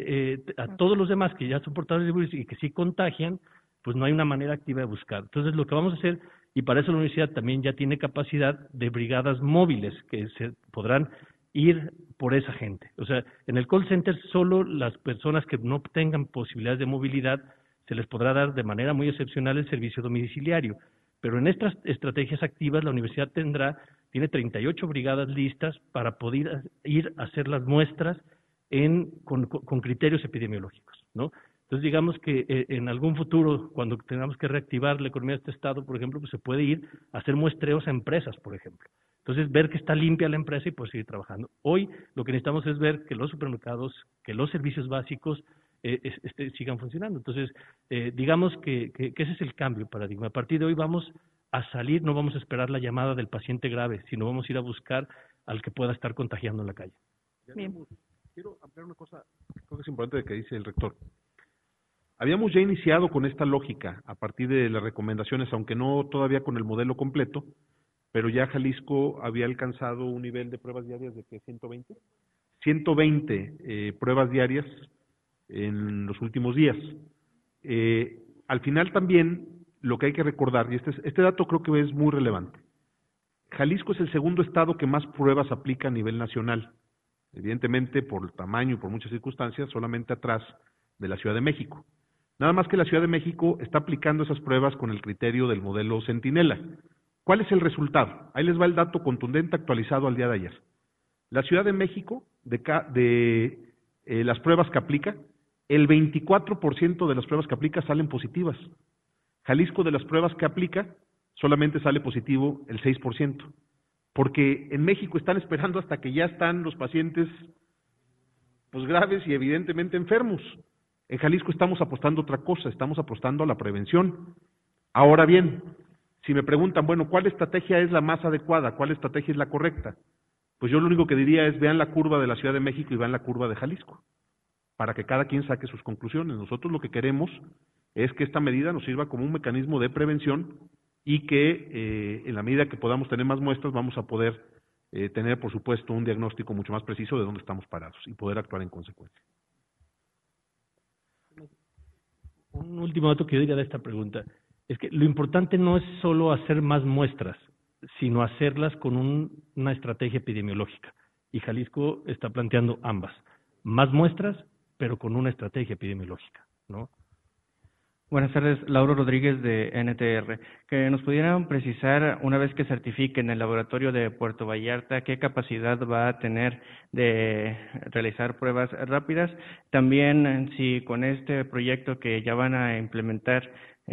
a todos los demás que ya son portadores de virus y que sí contagian, pues no hay una manera activa de buscar. Entonces, lo que vamos a hacer, y para eso la universidad también ya tiene capacidad de brigadas móviles que se podrán ir por esa gente. O sea, en el call center solo las personas que no tengan posibilidades de movilidad se les podrá dar de manera muy excepcional el servicio domiciliario. Pero en estas estrategias activas la universidad tiene 38 brigadas listas para poder ir a hacer las muestras con criterios epidemiológicos, ¿no? Entonces, digamos que en algún futuro, cuando tengamos que reactivar la economía de este estado, por ejemplo, pues se puede ir a hacer muestreos a empresas, por ejemplo. Entonces, ver que está limpia la empresa y pues seguir trabajando. Hoy lo que necesitamos es ver que los supermercados, que los servicios básicos sigan funcionando. Entonces, digamos que ese es el cambio de paradigma. A partir de hoy vamos a salir, no vamos a esperar la llamada del paciente grave, sino vamos a ir a buscar al que pueda estar contagiando en la calle. Bien. Quiero ampliar una cosa, creo que es importante de que dice el rector. Habíamos ya iniciado con esta lógica a partir de las recomendaciones, aunque no todavía con el modelo completo, pero ya Jalisco había alcanzado un nivel de pruebas diarias de que 120 pruebas diarias en los últimos días. Al final también lo que hay que recordar, y este dato creo que es muy relevante, Jalisco es el segundo estado que más pruebas aplica a nivel nacional. Evidentemente, por el tamaño y por muchas circunstancias, solamente atrás de la Ciudad de México. Nada más que la Ciudad de México está aplicando esas pruebas con el criterio del modelo Centinela. ¿Cuál es el resultado? Ahí les va el dato contundente actualizado al día de ayer. La Ciudad de México, de las pruebas que aplica, el 24% de las pruebas que aplica salen positivas. Jalisco, de las pruebas que aplica, solamente sale positivo el 6%, porque en México están esperando hasta que ya están los pacientes pues graves y evidentemente enfermos. En Jalisco estamos apostando a otra cosa, estamos apostando a la prevención. Ahora bien, si me preguntan, bueno, ¿cuál estrategia es la más adecuada? ¿Cuál estrategia es la correcta? Pues yo lo único que diría es vean la curva de la Ciudad de México y vean la curva de Jalisco, para que cada quien saque sus conclusiones. Nosotros lo que queremos es que esta medida nos sirva como un mecanismo de prevención y que en la medida que podamos tener más muestras vamos a poder tener, por supuesto, un diagnóstico mucho más preciso de dónde estamos parados y poder actuar en consecuencia. Un último dato que yo diría de esta pregunta es que lo importante no es solo hacer más muestras, sino hacerlas con una estrategia epidemiológica. Y Jalisco está planteando ambas, más muestras, pero con una estrategia epidemiológica, ¿no? Buenas tardes, Lauro Rodríguez de NTR. Que nos pudieran precisar, una vez que certifiquen el laboratorio de Puerto Vallarta, qué capacidad va a tener de realizar pruebas rápidas. También, si con este proyecto que ya van a implementar,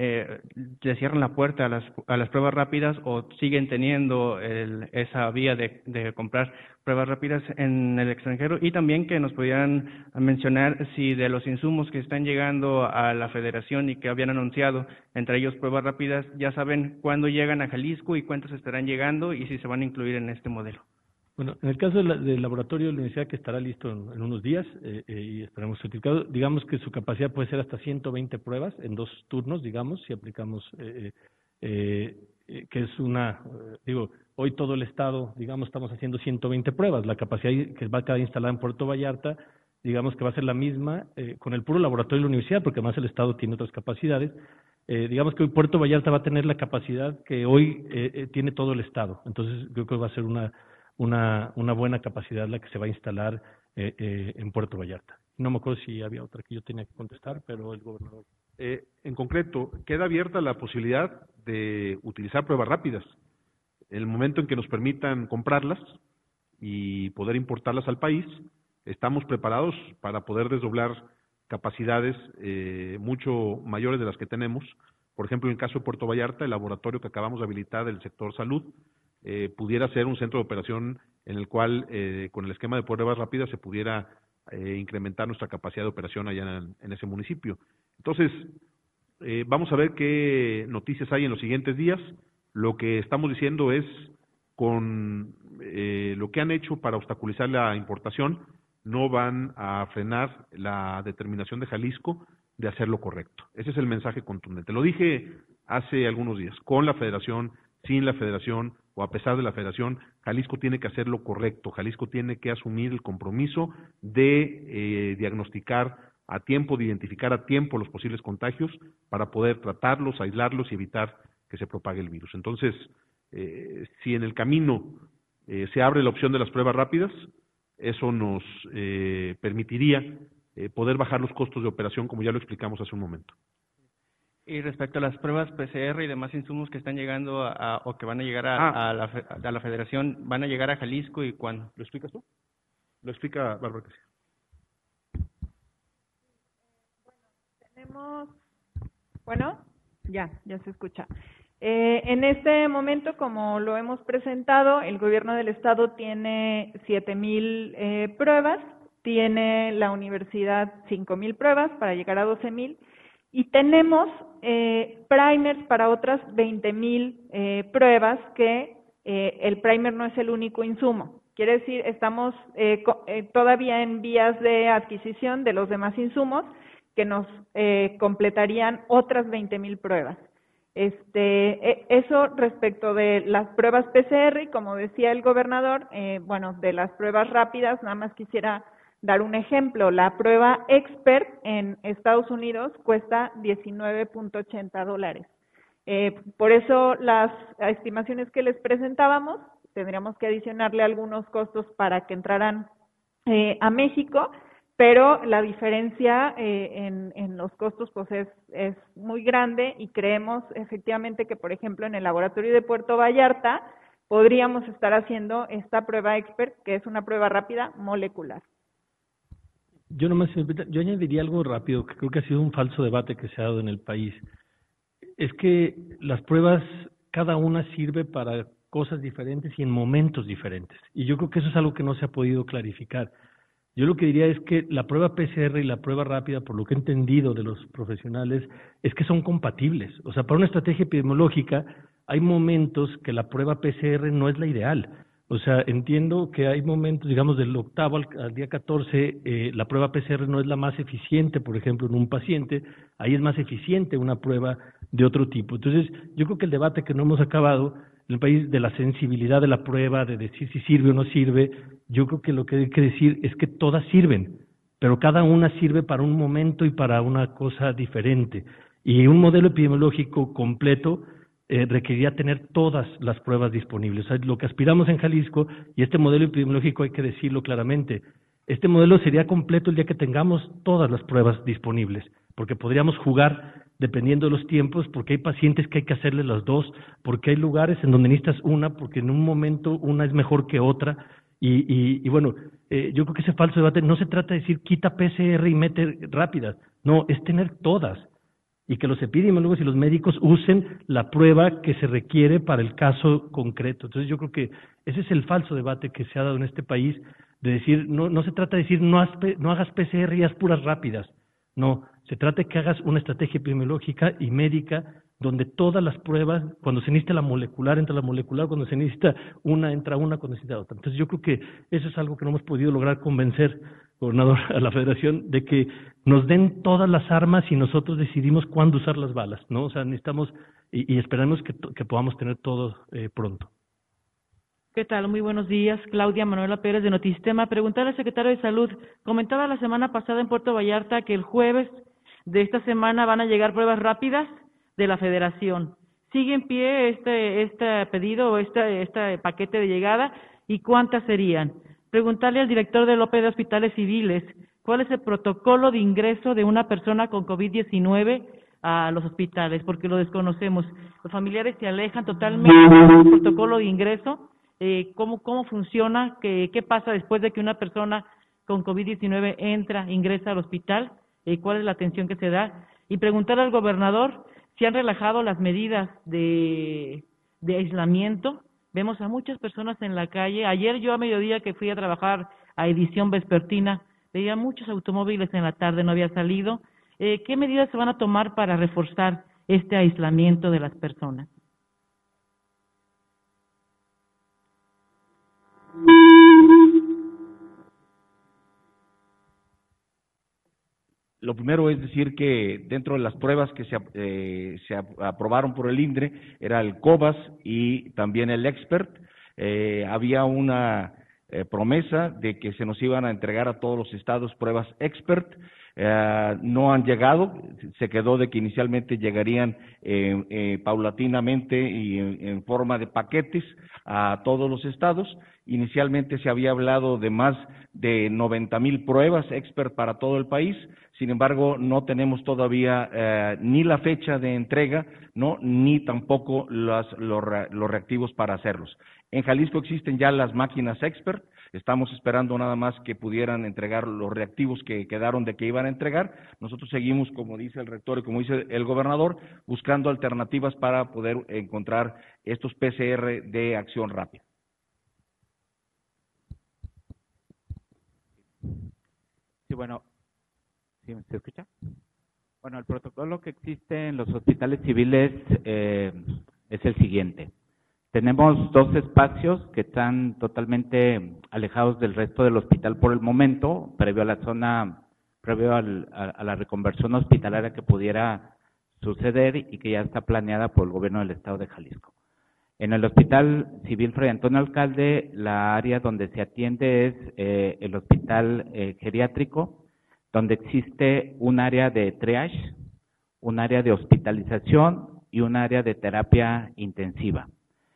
le cierran la puerta a las pruebas rápidas o siguen teniendo esa vía de comprar pruebas rápidas en el extranjero, y también que nos pudieran mencionar si de los insumos que están llegando a la Federación y que habían anunciado, entre ellos pruebas rápidas, ya saben cuándo llegan a Jalisco y cuántos estarán llegando y si se van a incluir en este modelo. Bueno, en el caso del laboratorio de la universidad, que estará listo en unos días y esperamos certificado, digamos que su capacidad puede ser hasta 120 pruebas en 2 turnos, digamos, si aplicamos, que es hoy todo el Estado, digamos, estamos haciendo 120 pruebas. La capacidad que va a quedar instalada en Puerto Vallarta, digamos que va a ser la misma con el puro laboratorio de la universidad, porque además el Estado tiene otras capacidades. Digamos que hoy Puerto Vallarta va a tener la capacidad que hoy tiene todo el Estado. Entonces, creo que va a ser una buena capacidad la que se va a instalar en Puerto Vallarta. No me acuerdo si había otra que yo tenía que contestar, pero el gobernador. En concreto, queda abierta la posibilidad de utilizar pruebas rápidas. En el momento en que nos permitan comprarlas y poder importarlas al país, estamos preparados para poder desdoblar capacidades mucho mayores de las que tenemos. Por ejemplo, en el caso de Puerto Vallarta, el laboratorio que acabamos de habilitar del sector salud pudiera ser un centro de operación en el cual, con el esquema de pruebas rápidas, se pudiera incrementar nuestra capacidad de operación allá en ese municipio. Entonces, vamos a ver qué noticias hay en los siguientes días. Lo que estamos diciendo es, con lo que han hecho para obstaculizar la importación, no van a frenar la determinación de Jalisco de hacer lo correcto. Ese es el mensaje contundente. Lo dije hace algunos días, con la Federación, sin la Federación o a pesar de la Federación, Jalisco tiene que hacer lo correcto. Jalisco tiene que asumir el compromiso de diagnosticar a tiempo, de identificar a tiempo los posibles contagios para poder tratarlos, aislarlos y evitar que se propague el virus. Entonces, si en el camino se abre la opción de las pruebas rápidas, eso nos permitiría poder bajar los costos de operación, como ya lo explicamos hace un momento. Y respecto a las pruebas PCR y demás insumos que están llegando o que van a llegar a la Federación, ¿van a llegar a Jalisco y cuándo? ¿Lo explicas tú? Lo explica Bárbara. Bueno, ya se escucha. En este momento, como lo hemos presentado, el gobierno del estado tiene 7,000 pruebas, tiene la universidad 5,000 pruebas para llegar a 12,000 y tenemos primers para otras 20,000 pruebas que el primer no es el único insumo. Quiere decir, estamos todavía en vías de adquisición de los demás insumos que nos completarían otras 20,000 pruebas. Eso respecto de las pruebas PCR, y como decía el gobernador, de las pruebas rápidas, nada más quisiera dar un ejemplo. La prueba Expert en Estados Unidos cuesta $19.80. Por eso las estimaciones que les presentábamos, tendríamos que adicionarle algunos costos para que entraran a México, pero la diferencia en los costos pues es muy grande y creemos efectivamente que, por ejemplo, en el laboratorio de Puerto Vallarta podríamos estar haciendo esta prueba Expert, que es una prueba rápida molecular. Yo yo añadiría algo rápido, que creo que ha sido un falso debate que se ha dado en el país. Es que las pruebas, cada una sirve para cosas diferentes y en momentos diferentes. Y yo creo que eso es algo que no se ha podido clarificar. Yo lo que diría es que la prueba PCR y la prueba rápida, por lo que he entendido de los profesionales, es que son compatibles. O sea, para una estrategia epidemiológica hay momentos que la prueba PCR no es la ideal. O sea, entiendo que hay momentos, digamos, del 8º al día 14, la prueba PCR no es la más eficiente, por ejemplo, en un paciente, ahí es más eficiente una prueba de otro tipo. Entonces, yo creo que el debate que no hemos acabado en el país de la sensibilidad de la prueba, de decir si sirve o no sirve, yo creo que lo que hay que decir es que todas sirven, pero cada una sirve para un momento y para una cosa diferente. Y un modelo epidemiológico completo requeriría tener todas las pruebas disponibles. O sea, lo que aspiramos en Jalisco, y este modelo epidemiológico hay que decirlo claramente, este modelo sería completo el día que tengamos todas las pruebas disponibles, porque podríamos jugar dependiendo de los tiempos, porque hay pacientes que hay que hacerles las dos, porque hay lugares en donde necesitas una, porque en un momento una es mejor que otra, y bueno, yo creo que ese falso debate no se trata de decir quita PCR y mete rápidas, no, es tener todas, y que los epidemiólogos y los médicos usen la prueba que se requiere para el caso concreto. Entonces yo creo que ese es el falso debate que se ha dado en este país, de decir, no se trata de decir no hagas PCR y haz puras rápidas, no, se trata de que hagas una estrategia epidemiológica y médica donde todas las pruebas, cuando se necesita la molecular, entra la molecular, cuando se necesita una, entra una, cuando se necesita otra. Entonces yo creo que eso es algo que no hemos podido lograr convencer, gobernador, a la Federación, de que nos den todas las armas y nosotros decidimos cuándo usar las balas, ¿no? O sea, necesitamos y esperamos que podamos tener todo pronto. ¿Qué tal? Muy buenos días. Claudia Manuela Pérez de Notisistema. Preguntar al secretario de Salud. Comentaba la semana pasada en Puerto Vallarta que el jueves de esta semana van a llegar pruebas rápidas de la Federación. ¿Sigue en pie este pedido o este paquete de llegada y cuántas serían? Preguntarle al director del OPE de Hospitales Civiles cuál es el protocolo de ingreso de una persona con COVID-19 a los hospitales, porque lo desconocemos. Los familiares se alejan totalmente del protocolo de ingreso. ¿Cómo funciona? ¿Qué pasa después de que una persona con COVID-19 ingresa al hospital? ¿Cuál es la atención que se da? Y preguntar al gobernador si han relajado las medidas de aislamiento. Vemos a muchas personas en la calle. Ayer yo a mediodía que fui a trabajar a edición vespertina, veía muchos automóviles en la tarde, no había salido. ¿Qué medidas se van a tomar para reforzar este aislamiento de las personas? Lo primero es decir que dentro de las pruebas que se aprobaron por el INDRE era el COVAS y también el Expert. Había una promesa de que se nos iban a entregar a todos los estados pruebas Expert. No han llegado, se quedó de que inicialmente llegarían paulatinamente y en forma de paquetes a todos los estados. Inicialmente se había hablado de más de 90,000 pruebas Expert para todo el país. Sin embargo, no tenemos todavía ni la fecha de entrega, no, ni tampoco los reactivos para hacerlos. En Jalisco existen ya las máquinas Expert. Estamos esperando nada más que pudieran entregar los reactivos que quedaron de que iban a entregar. Nosotros seguimos, como dice el rector y como dice el gobernador, buscando alternativas para poder encontrar estos PCR de acción rápida. Sí, bueno, ¿sí se escucha? Bueno, el protocolo que existe en los hospitales civiles es el siguiente. Tenemos 2 espacios que están totalmente alejados del resto del hospital por el momento, previo a la reconversión hospitalaria que pudiera suceder y que ya está planeada por el gobierno del estado de Jalisco. En el Hospital Civil Fray Antonio Alcalde, la área donde se atiende es el hospital geriátrico, donde existe un área de triage, un área de hospitalización y un área de terapia intensiva.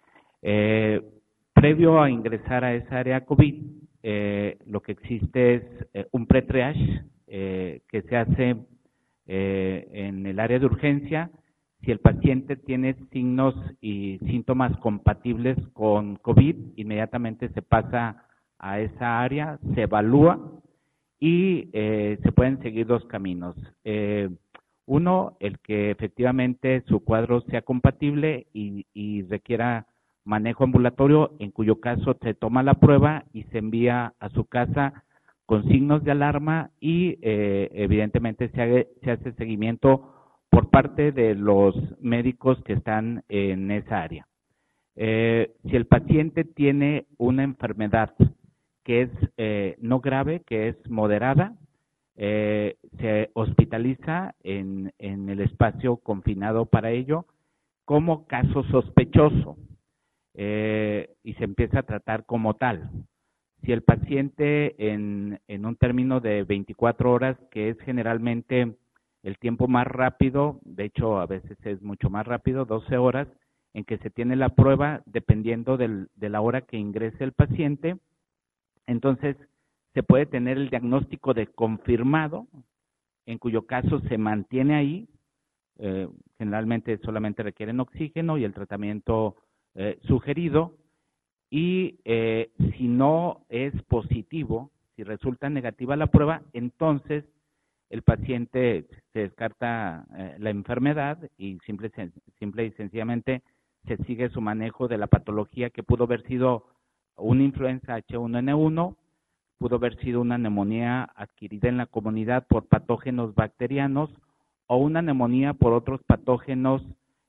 Previo a ingresar a esa área COVID, lo que existe es un pre-triage que se hace en el área de urgencia. Si el paciente tiene signos y síntomas compatibles con COVID, inmediatamente se pasa a esa área, se evalúa y se pueden seguir dos caminos. Uno, el que efectivamente su cuadro sea compatible y requiera manejo ambulatorio, en cuyo caso se toma la prueba y se envía a su casa con signos de alarma y evidentemente se hace seguimiento por parte de los médicos que están en esa área. Si el paciente tiene una enfermedad que es no grave, que es moderada, se hospitaliza en el espacio confinado para ello como caso sospechoso y se empieza a tratar como tal. Si el paciente en un término de 24 horas, que es generalmente el tiempo más rápido, de hecho a veces es mucho más rápido, 12 horas, en que se tiene la prueba dependiendo de la hora que ingrese el paciente, entonces se puede tener el diagnóstico de confirmado, en cuyo caso se mantiene ahí, generalmente solamente requieren oxígeno y el tratamiento sugerido, y si no es positivo, si resulta negativa la prueba, entonces el paciente se descarta la enfermedad y simple y sencillamente se sigue su manejo de la patología que pudo haber sido una influenza H1N1, pudo haber sido una neumonía adquirida en la comunidad por patógenos bacterianos o una neumonía por otros patógenos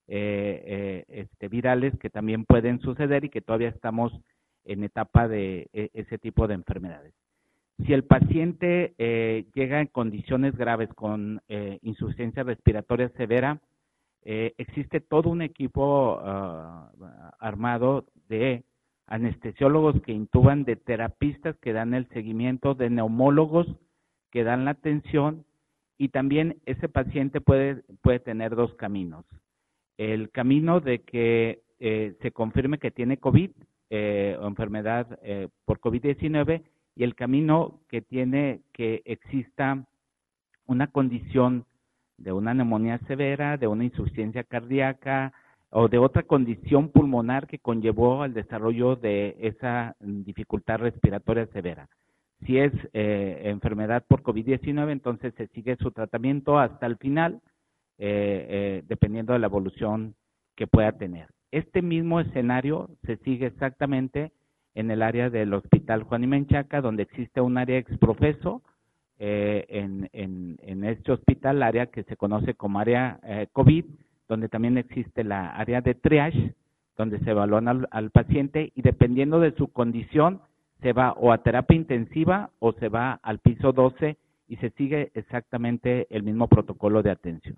virales que también pueden suceder y que todavía estamos en etapa de ese tipo de enfermedades. Si el paciente llega en condiciones graves con insuficiencia respiratoria severa, existe todo un equipo armado de anestesiólogos que intuban, de terapistas que dan el seguimiento, de neumólogos que dan la atención, y también ese paciente puede tener dos caminos. El camino de que se confirme que tiene COVID o enfermedad por COVID-19, y el camino que tiene que exista una condición de una neumonía severa, de una insuficiencia cardíaca o de otra condición pulmonar que conllevó al desarrollo de esa dificultad respiratoria severa. Si es enfermedad por COVID-19, entonces se sigue su tratamiento hasta el final, dependiendo de la evolución que pueda tener. Este mismo escenario se sigue exactamente en el área del Hospital Juan y Menchaca, donde existe un área exprofeso en este hospital, área que se conoce como área COVID, donde también existe la área de triage, donde se evalúan al paciente y dependiendo de su condición se va o a terapia intensiva o se va al piso 12 y se sigue exactamente el mismo protocolo de atención.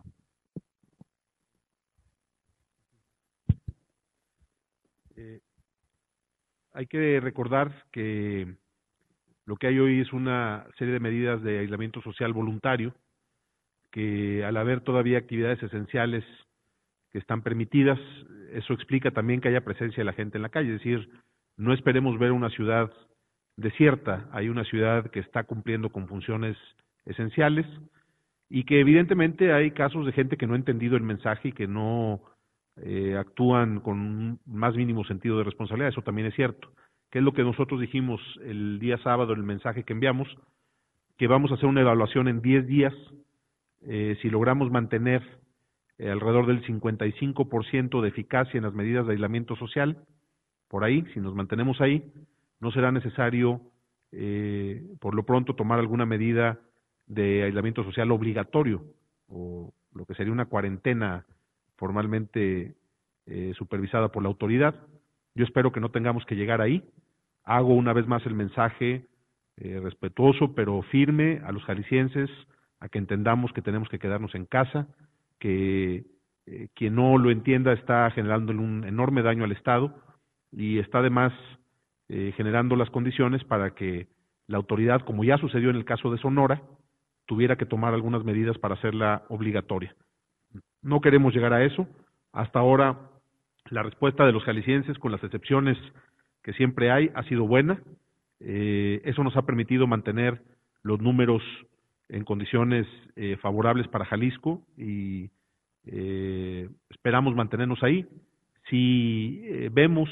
Hay que recordar que lo que hay hoy es una serie de medidas de aislamiento social voluntario, que al haber todavía actividades esenciales que están permitidas, eso explica también que haya presencia de la gente en la calle, es decir, no esperemos ver una ciudad desierta, hay una ciudad que está cumpliendo con funciones esenciales y que evidentemente hay casos de gente que no ha entendido el mensaje y que no actúan con un más mínimo sentido de responsabilidad, eso también es cierto, que es lo que nosotros dijimos el día sábado en el mensaje que enviamos, que vamos a hacer una evaluación en 10 días, si logramos mantener alrededor del 55% de eficacia en las medidas de aislamiento social, por ahí, si nos mantenemos ahí, no será necesario por lo pronto tomar alguna medida de aislamiento social obligatorio, o lo que sería una cuarentena formalmente supervisada por la autoridad. Yo espero que no tengamos que llegar ahí. Hago una vez más el mensaje respetuoso pero firme a los jaliscienses, a que entendamos que tenemos que quedarnos en casa, que quien no lo entienda está generando un enorme daño al Estado y está además generando las condiciones para que la autoridad, como ya sucedió en el caso de Sonora, tuviera que tomar algunas medidas para hacerla obligatoria. No queremos llegar a eso. Hasta ahora la respuesta de los jaliscienses, con las excepciones que siempre hay, ha sido buena. Eso nos ha permitido mantener los números en condiciones favorables para Jalisco y esperamos mantenernos ahí. Si vemos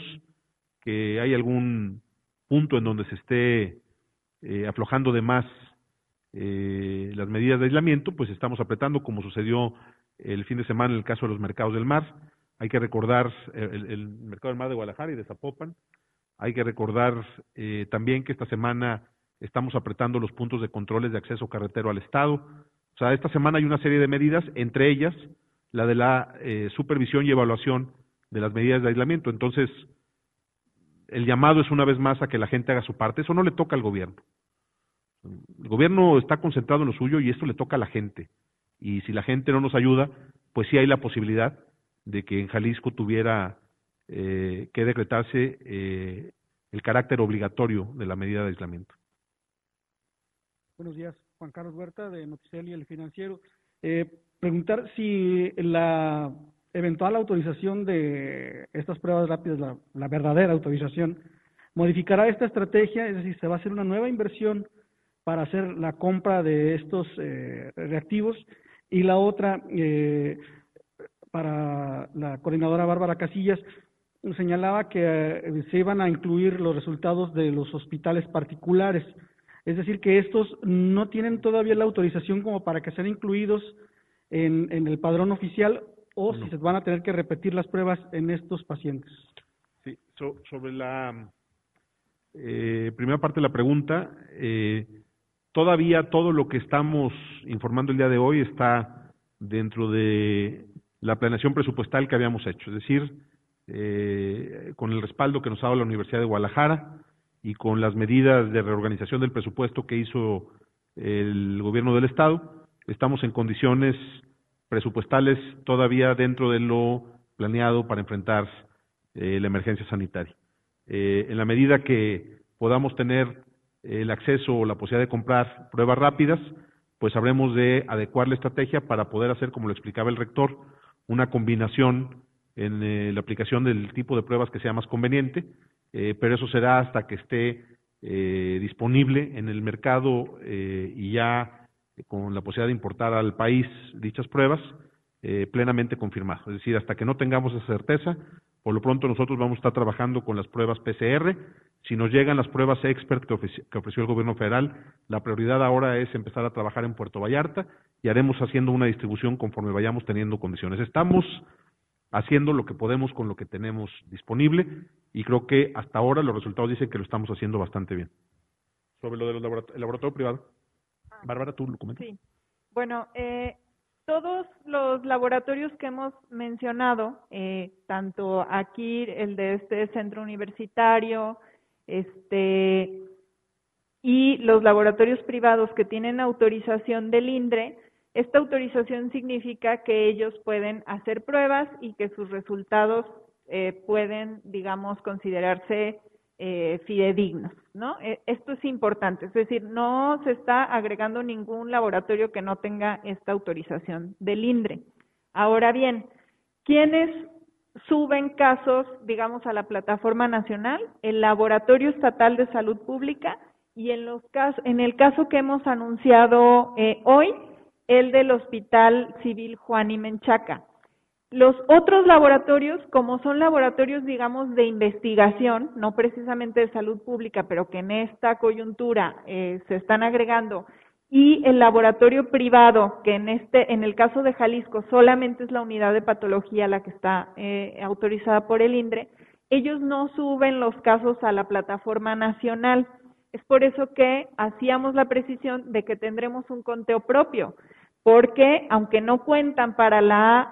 que hay algún punto en donde se esté aflojando de más las medidas de aislamiento, pues estamos apretando, como sucedió el fin de semana en el caso de los mercados del mar. Hay que recordar el mercado del mar de Guadalajara y de Zapopan. Hay que recordar también que esta semana estamos apretando los puntos de controles de acceso carretero al Estado. O sea, esta semana hay una serie de medidas, entre ellas la de la supervisión y evaluación de las medidas de aislamiento. Entonces, el llamado es una vez más a que la gente haga su parte. Eso no le toca al gobierno. El gobierno está concentrado en lo suyo y esto le toca a la gente. Y si la gente no nos ayuda, pues sí hay la posibilidad de que en Jalisco tuviera que decretarse el carácter obligatorio de la medida de aislamiento. Buenos días, Juan Carlos Huerta de Noticel y El Financiero. Preguntar si la eventual autorización de estas pruebas rápidas, la verdadera autorización, modificará esta estrategia, es decir, se va a hacer una nueva inversión para hacer la compra de estos reactivos, y la otra, para la coordinadora Bárbara Casillas, señalaba que se iban a incluir los resultados de los hospitales particulares, es decir, que estos no tienen todavía la autorización como para que sean incluidos en el padrón oficial, o no, si se van a tener que repetir las pruebas en estos pacientes. Sí, sobre la primera parte de la pregunta, todavía todo lo que estamos informando el día de hoy está dentro de la planeación presupuestal que habíamos hecho, es decir, con el respaldo que nos ha dado la Universidad de Guadalajara y con las medidas de reorganización del presupuesto que hizo el gobierno del Estado, estamos en condiciones presupuestales todavía dentro de lo planeado para enfrentar la emergencia sanitaria. En la medida que podamos tener el acceso o la posibilidad de comprar pruebas rápidas, pues habremos de adecuar la estrategia para poder hacer, como lo explicaba el rector, una combinación en la aplicación del tipo de pruebas que sea más conveniente, pero eso será hasta que esté disponible en el mercado y ya con la posibilidad de importar al país dichas pruebas plenamente confirmado. Es decir, hasta que no tengamos esa certeza, por lo pronto nosotros vamos a estar trabajando con las pruebas PCR. Si nos llegan las pruebas expert que ofreció el gobierno federal, la prioridad ahora es empezar a trabajar en Puerto Vallarta y haremos haciendo una distribución conforme vayamos teniendo condiciones. Estamos haciendo lo que podemos con lo que tenemos disponible y creo que hasta ahora los resultados dicen que lo estamos haciendo bastante bien. Sobre lo del laboratorio privado. Bárbara, tú lo comentas. Sí. Bueno, todos los laboratorios que hemos mencionado, tanto aquí el de este centro universitario, y los laboratorios privados que tienen autorización del INDRE, esta autorización significa que ellos pueden hacer pruebas y que sus resultados pueden, digamos, considerarse fidedignos, ¿no? Esto es importante, es decir, no se está agregando ningún laboratorio que no tenga esta autorización del INDRE. Ahora bien, ¿quiénes suben casos, digamos, a la plataforma nacional? El Laboratorio Estatal de Salud Pública y en el caso que hemos anunciado hoy, el del Hospital Civil Juan y Menchaca. Los otros laboratorios, como son laboratorios, digamos, de investigación, no precisamente de salud pública, pero que en esta coyuntura se están agregando, y el laboratorio privado, que en el caso de Jalisco solamente es la unidad de patología la que está autorizada por el INDRE, ellos no suben los casos a la plataforma nacional. Es por eso que hacíamos la precisión de que tendremos un conteo propio, porque aunque no cuentan para la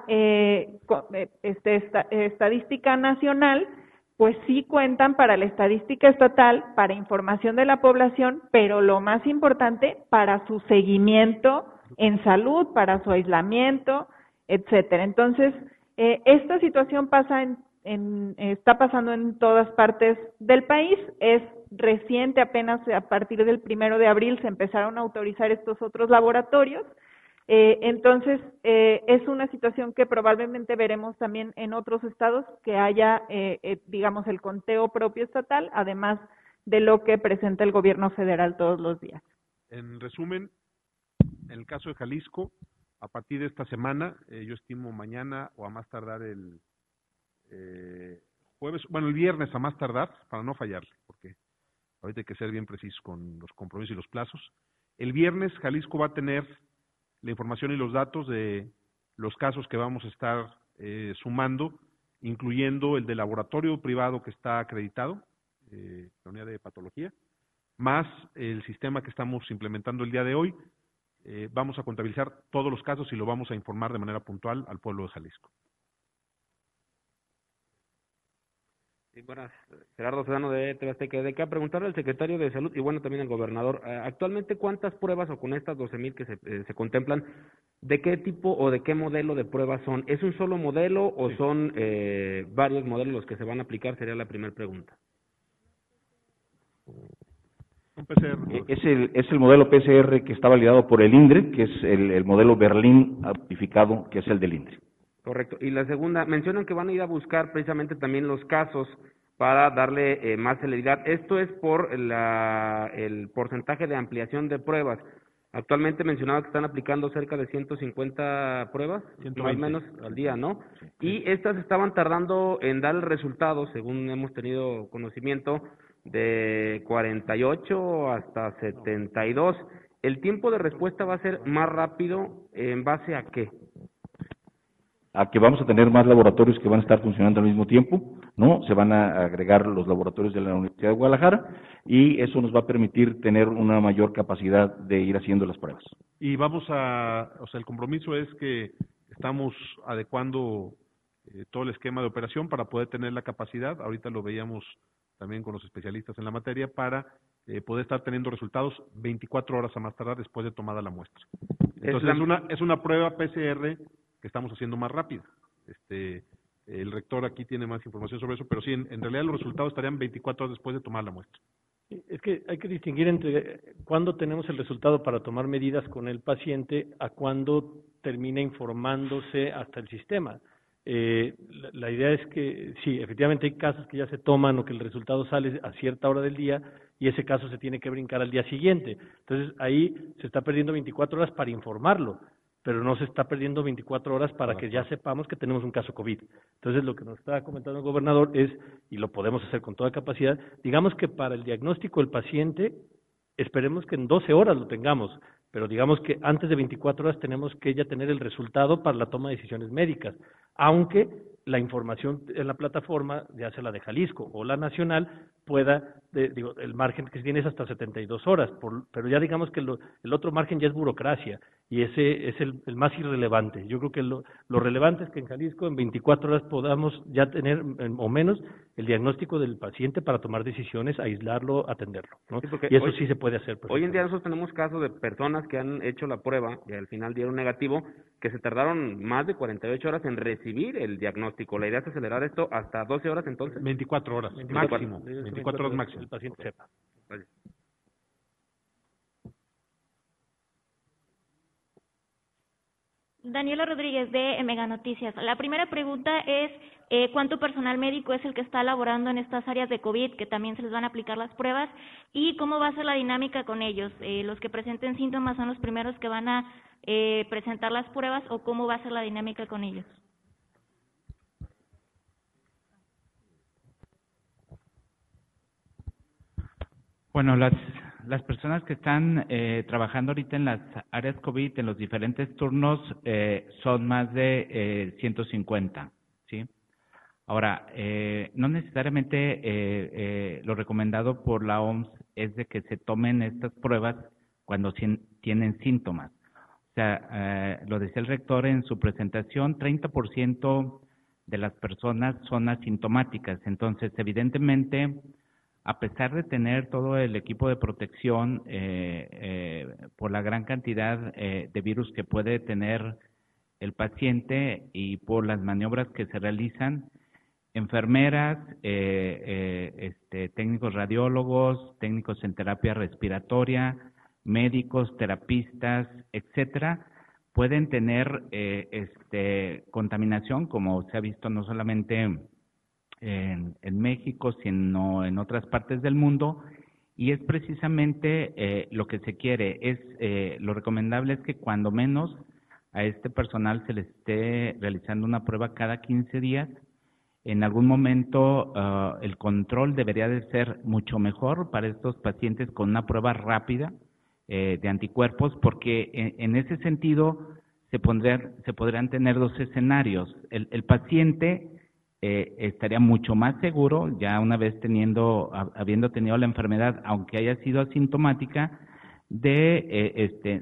estadística nacional, pues sí cuentan para la estadística estatal, para información de la población, pero lo más importante, para su seguimiento en salud, para su aislamiento, etcétera. Entonces, esta situación está pasando en todas partes del país, es reciente, apenas a partir del 1 de abril se empezaron a autorizar estos otros laboratorios. Entonces, es una situación que probablemente veremos también en otros estados, que haya, digamos, el conteo propio estatal, además de lo que presenta el gobierno federal todos los días. En resumen, en el caso de Jalisco, a partir de esta semana, yo estimo mañana o a más tardar el jueves, bueno, el viernes a más tardar, para no fallarle, porque ahorita hay que ser bien precisos con los compromisos y los plazos. El viernes Jalisco va a tener la información y los datos de los casos que vamos a estar sumando, incluyendo el de laboratorio privado que está acreditado, la unidad de patología, más el sistema que estamos implementando el día de hoy. Vamos a contabilizar todos los casos y lo vamos a informar de manera puntual al pueblo de Jalisco. Sí, buenas, Gerardo Sedano de TV Azteca. De acá preguntarle al secretario de Salud y bueno, también al gobernador, actualmente ¿cuántas pruebas o con estas 12,000 que se contemplan, de qué tipo o de qué modelo de pruebas son? ¿Es un solo modelo o son varios modelos los que se van a aplicar? Sería la primera pregunta. Es el modelo PCR que está validado por el INDRE, que es el modelo Berlín amplificado, que es el del INDRE. Correcto. Y la segunda, mencionan que van a ir a buscar precisamente también los casos para darle más celeridad. Esto es por el porcentaje de ampliación de pruebas. Actualmente mencionaba que están aplicando cerca de 150 pruebas, 120. más o menos al día, ¿no? Sí. Y estas estaban tardando en dar el resultado, según hemos tenido conocimiento, de 48 hasta 72. ¿El tiempo de respuesta va a ser más rápido en base a qué? A que vamos a tener más laboratorios que van a estar funcionando al mismo tiempo, ¿no? Se van a agregar los laboratorios de la Universidad de Guadalajara y eso nos va a permitir tener una mayor capacidad de ir haciendo las pruebas. Y el compromiso es que estamos adecuando todo el esquema de operación para poder tener la capacidad, ahorita lo veíamos también con los especialistas en la materia, para poder estar teniendo resultados 24 horas a más tardar después de tomada la muestra. Entonces es una prueba PCR que estamos haciendo más rápida. El rector aquí tiene más información sobre eso, pero sí, en realidad los resultados estarían 24 horas después de tomar la muestra. Es que hay que distinguir entre cuándo tenemos el resultado para tomar medidas con el paciente a cuándo termina informándose hasta el sistema. La idea es que sí, efectivamente hay casos que ya se toman o que el resultado sale a cierta hora del día y ese caso se tiene que brincar al día siguiente. Entonces ahí se está perdiendo 24 horas para informarlo, pero no se está perdiendo 24 horas para que ya sepamos que tenemos un caso COVID. Entonces, lo que nos está comentando el gobernador es, y lo podemos hacer con toda capacidad, digamos que para el diagnóstico del paciente, esperemos que en 12 horas lo tengamos, pero digamos que antes de 24 horas tenemos que ya tener el resultado para la toma de decisiones médicas, aunque la información en la plataforma, ya sea la de Jalisco o la nacional, pueda, el margen que se tiene es hasta 72 horas, pero ya digamos que el otro margen ya es burocracia, y ese es el más irrelevante. Yo creo que lo relevante es que en Jalisco en 24 horas podamos ya tener, o menos, el diagnóstico del paciente para tomar decisiones, aislarlo, atenderlo, ¿no? Sí, y eso sí se puede hacer. Hoy en día nosotros tenemos casos de personas que han hecho la prueba y al final dieron negativo, que se tardaron más de 48 horas en recibir el diagnóstico. La idea es acelerar esto hasta 12 horas entonces. 24 horas, máximo. 24 horas máximo. El paciente sepa. Gracias. Daniela Rodríguez de Mega Noticias. La primera pregunta es ¿cuánto personal médico es el que está laborando en estas áreas de COVID, que también se les van a aplicar las pruebas? ¿Y cómo va a ser la dinámica con ellos? ¿Los que presenten síntomas son los primeros que van a presentar las pruebas o cómo va a ser la dinámica con ellos? Bueno, las personas que están trabajando ahorita en las áreas COVID, en los diferentes turnos, son más de 150, ¿sí? Ahora, no necesariamente lo recomendado por la OMS es de que se tomen estas pruebas cuando tienen síntomas. O sea, lo decía el rector en su presentación, 30% de las personas son asintomáticas. Entonces, evidentemente, a pesar de tener todo el equipo de protección por la gran cantidad de virus que puede tener el paciente y por las maniobras que se realizan, enfermeras, técnicos radiólogos, técnicos en terapia respiratoria, médicos, terapistas, etcétera, pueden tener contaminación, como se ha visto no solamente en México, sino en otras partes del mundo, y es precisamente lo que se quiere. Lo recomendable es que cuando menos a este personal se le esté realizando una prueba cada 15 días. En algún momento el control debería de ser mucho mejor para estos pacientes con una prueba rápida, de anticuerpos, porque en ese sentido se podrían tener dos escenarios. El paciente estaría mucho más seguro ya una vez habiendo tenido la enfermedad, aunque haya sido asintomática, de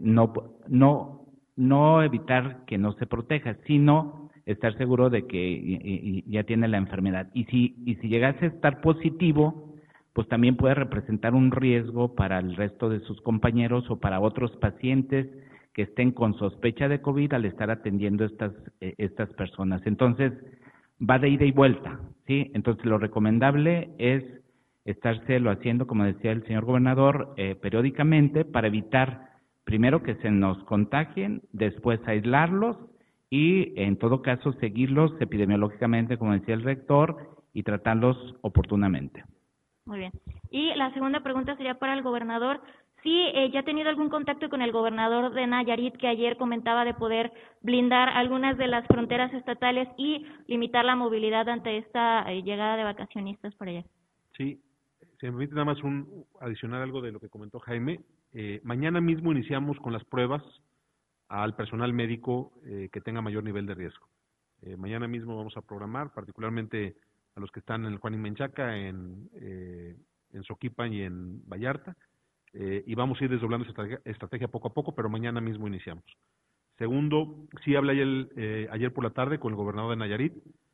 no evitar que no se proteja, sino estar seguro de que ya tiene la enfermedad. Y si llegase a estar positivo, pues también puede representar un riesgo para el resto de sus compañeros o para otros pacientes que estén con sospecha de COVID al estar atendiendo estas personas. Entonces, va de ida y vuelta, ¿sí? Entonces, lo recomendable es estárselo haciendo, como decía el señor gobernador, periódicamente para evitar, primero, que se nos contagien, después aislarlos y, en todo caso, seguirlos epidemiológicamente, como decía el rector, y tratarlos oportunamente. Muy bien. Y la segunda pregunta sería para el gobernador. Sí, ya ha tenido algún contacto con el gobernador de Nayarit, que ayer comentaba de poder blindar algunas de las fronteras estatales y limitar la movilidad ante esta llegada de vacacionistas para allá. Sí, si me permite nada más adicionar algo de lo que comentó Jaime. Mañana mismo iniciamos con las pruebas al personal médico que tenga mayor nivel de riesgo. Mañana mismo vamos a programar, particularmente a los que están en el Juan y Menchaca, en Soquipan y en Vallarta, y vamos a ir desdoblando esa estrategia poco a poco, pero mañana mismo iniciamos. Segundo, sí hablé ayer por la tarde con el gobernador de Nayarit.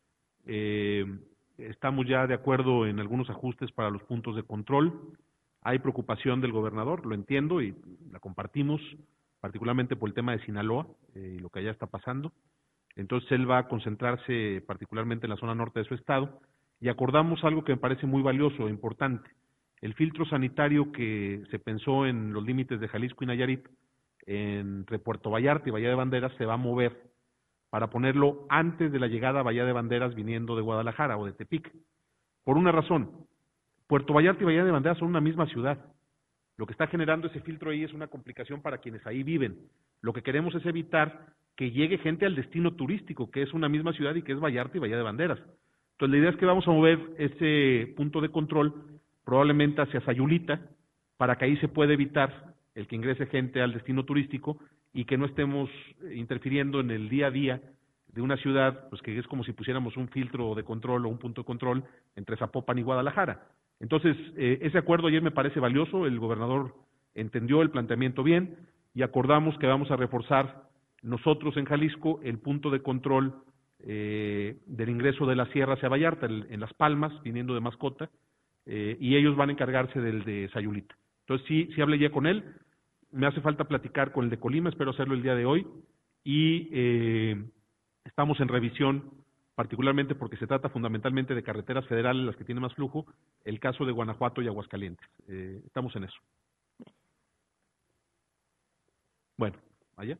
Estamos ya de acuerdo en algunos ajustes para los puntos de control. Hay preocupación del gobernador, lo entiendo y la compartimos, particularmente por el tema de Sinaloa y lo que allá está pasando. Entonces él va a concentrarse particularmente en la zona norte de su estado, y acordamos algo que me parece muy valioso e importante. El filtro sanitario que se pensó en los límites de Jalisco y Nayarit, entre Puerto Vallarta y Bahía de Banderas, se va a mover para ponerlo antes de la llegada a Bahía de Banderas viniendo de Guadalajara o de Tepic. Por una razón, Puerto Vallarta y Bahía de Banderas son una misma ciudad. Lo que está generando ese filtro ahí es una complicación para quienes ahí viven. Lo que queremos es evitar que llegue gente al destino turístico, que es una misma ciudad y que es Vallarta y Bahía de Banderas. Entonces la idea es que vamos a mover ese punto de control probablemente hacia Sayulita, para que ahí se pueda evitar el que ingrese gente al destino turístico y que no estemos interfiriendo en el día a día de una ciudad, pues que es como si pusiéramos un filtro de control o un punto de control entre Zapopan y Guadalajara. Entonces, ese acuerdo ayer me parece valioso, el gobernador entendió el planteamiento bien y acordamos que vamos a reforzar nosotros en Jalisco el punto de control del ingreso de la sierra hacia Vallarta, en Las Palmas, viniendo de Mascota, y ellos van a encargarse del de Sayulita. Entonces sí hablé ya con él, me hace falta platicar con el de Colima, espero hacerlo el día de hoy, y estamos en revisión, particularmente porque se trata fundamentalmente de carreteras federales las que tienen más flujo, el caso de Guanajuato y Aguascalientes. Estamos en eso. Bueno, allá.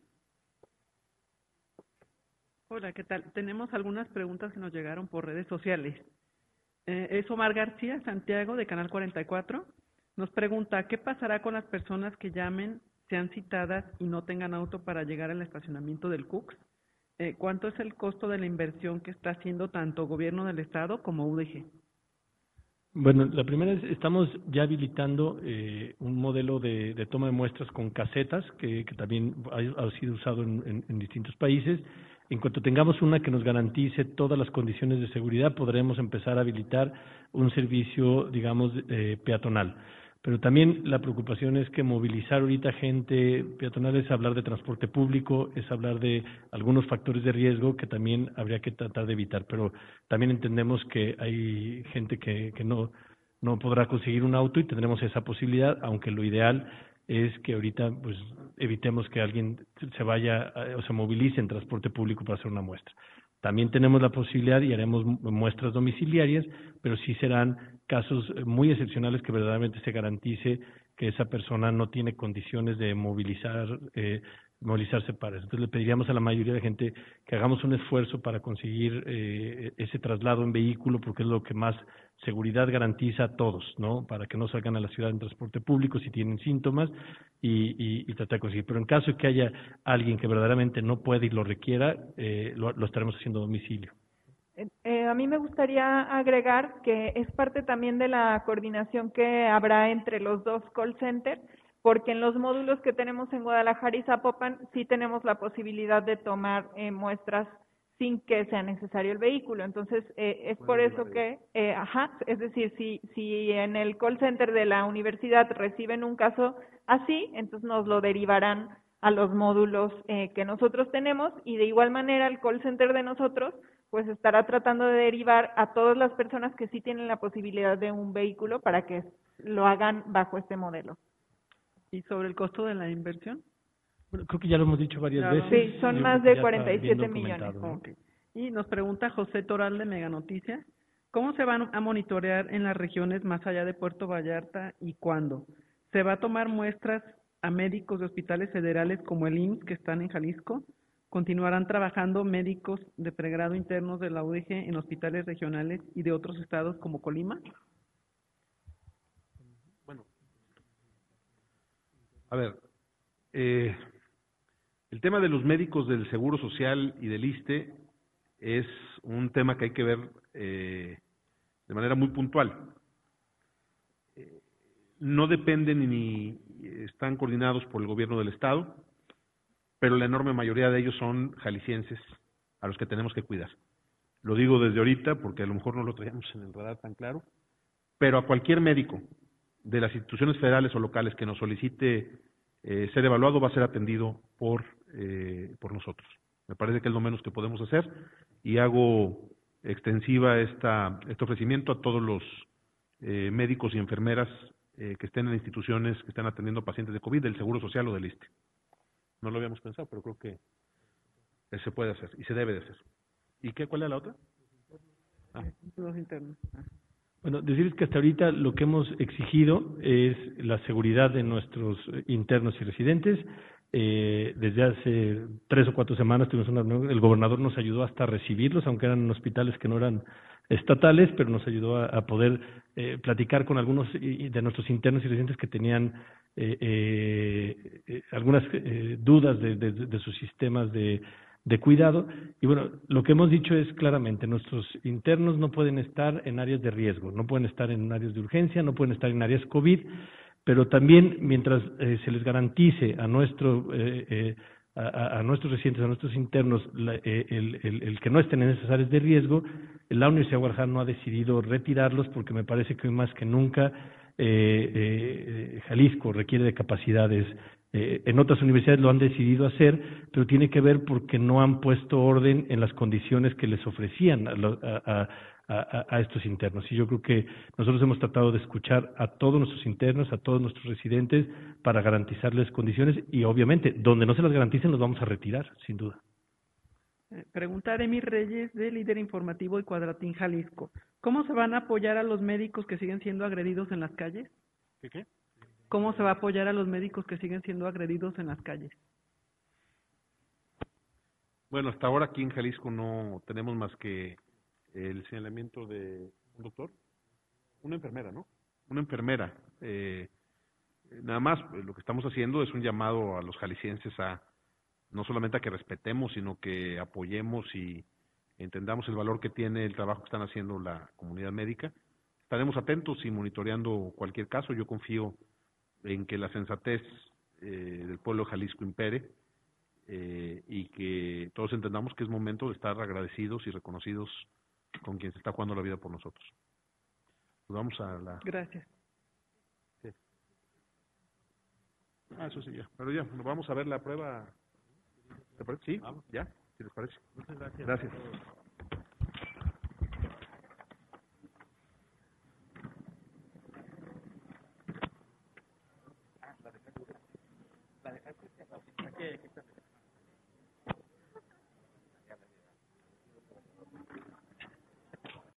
Hola, ¿qué tal? Tenemos algunas preguntas que nos llegaron por redes sociales. Es Omar García Santiago, de Canal 44. Nos pregunta, ¿qué pasará con las personas que llamen, sean citadas y no tengan auto para llegar al estacionamiento del CUCS? ¿Cuánto es el costo de la inversión que está haciendo tanto Gobierno del Estado como UDG? Bueno, la primera es, estamos ya habilitando un modelo de toma de muestras con casetas, que también ha sido usado en distintos países. En cuanto tengamos una que nos garantice todas las condiciones de seguridad, podremos empezar a habilitar un servicio, digamos, peatonal. Pero también la preocupación es que movilizar ahorita gente peatonal es hablar de transporte público, es hablar de algunos factores de riesgo que también habría que tratar de evitar. Pero también entendemos que hay gente que no podrá conseguir un auto y tendremos esa posibilidad, aunque lo ideal es que ahorita pues evitemos que alguien se vaya o se movilice en transporte público para hacer una muestra. También tenemos la posibilidad y haremos muestras domiciliarias, pero sí serán casos muy excepcionales que verdaderamente se garantice que esa persona no tiene condiciones de movilizarse para eso. Entonces le pediríamos a la mayoría de gente que hagamos un esfuerzo para conseguir ese traslado en vehículo, porque es lo que más seguridad garantiza a todos, ¿no? Para que no salgan a la ciudad en transporte público si tienen síntomas y tratar de conseguir. Pero en caso de que haya alguien que verdaderamente no puede y lo requiera, lo estaremos haciendo a domicilio. A mí me gustaría agregar que es parte también de la coordinación que habrá entre los dos call centers porque en los módulos que tenemos en Guadalajara y Zapopan sí tenemos la posibilidad de tomar muestras sin que sea necesario el vehículo. Entonces, es por eso que, es decir, si en el call center de la universidad reciben un caso así, entonces nos lo derivarán a los módulos que nosotros tenemos, y de igual manera el call center de nosotros pues estará tratando de derivar a todas las personas que sí tienen la posibilidad de un vehículo para que lo hagan bajo este modelo. ¿Y sobre el costo de la inversión? Bueno, creo que ya lo hemos dicho varias veces. Sí, son Yo más creo que de ya 47 está bien millones. documentado, ¿no? Okay. Y nos pregunta José Toral de Mega Noticias, ¿cómo se van a monitorear en las regiones más allá de Puerto Vallarta y cuándo? ¿Se va a tomar muestras a médicos de hospitales federales como el IMSS que están en Jalisco? ¿Continuarán trabajando médicos de pregrado internos de la UDG en hospitales regionales y de otros estados como Colima? Bueno, a ver, el tema de los médicos del Seguro Social y del ISSSTE es un tema que hay que ver de manera muy puntual. No dependen ni están coordinados por el gobierno del estado, pero la enorme mayoría de ellos son jaliscienses a los que tenemos que cuidar. Lo digo desde ahorita porque a lo mejor no lo traíamos en el radar tan claro, pero a cualquier médico de las instituciones federales o locales que nos solicite ser evaluado va a ser atendido por nosotros. Me parece que es lo menos que podemos hacer y hago extensiva este ofrecimiento a todos los médicos y enfermeras que estén en instituciones que están atendiendo pacientes de COVID, del Seguro Social o del ISSSTE. No lo habíamos pensado, pero creo que se puede hacer y se debe de hacer. ¿Y cuál es la otra? Los internos. Bueno, decirles que hasta ahorita lo que hemos exigido es la seguridad de nuestros internos y residentes. Desde hace 3 o 4 semanas tuvimos una reunión, el gobernador nos ayudó hasta a recibirlos, aunque eran en hospitales que no eran estatales, pero nos ayudó a poder platicar con algunos de nuestros internos y residentes que tenían algunas dudas de sus sistemas de cuidado. Y bueno, lo que hemos dicho es claramente, nuestros internos no pueden estar en áreas de riesgo, no pueden estar en áreas de urgencia, no pueden estar en áreas COVID, pero también mientras se les garantice a nuestros residentes, a nuestros internos, el que no estén en esas áreas de riesgo, la Universidad de Guadalajara no ha decidido retirarlos porque me parece que hoy más que nunca Jalisco requiere de capacidades. En otras universidades lo han decidido hacer, pero tiene que ver porque no han puesto orden en las condiciones que les ofrecían a estos internos. Y yo creo que nosotros hemos tratado de escuchar a todos nuestros internos, a todos nuestros residentes, para garantizarles condiciones y obviamente donde no se las garanticen los vamos a retirar, sin duda. Pregunta Emi Reyes de Líder Informativo y Cuadratín Jalisco. ¿Cómo se van a apoyar a los médicos que siguen siendo agredidos en las calles? ¿Qué? ¿Cómo se va a apoyar a los médicos que siguen siendo agredidos en las calles? Bueno, hasta ahora aquí en Jalisco no tenemos más que el señalamiento de un doctor, una enfermera, ¿no? Una enfermera. Nada más lo que estamos haciendo es un llamado a los jaliscienses no solamente a que respetemos, sino que apoyemos y entendamos el valor que tiene el trabajo que están haciendo la comunidad médica. Estaremos atentos y monitoreando cualquier caso. Yo confío en que la sensatez del pueblo de Jalisco impere y que todos entendamos que es momento de estar agradecidos y reconocidos con quien se está jugando la vida por nosotros. Pues vamos a la... Gracias. Sí. Eso sí, ya. Pero ya, vamos a ver la prueba. ¿Te parece? Sí, vamos. Ya, si les parece. Muchas gracias. Gracias.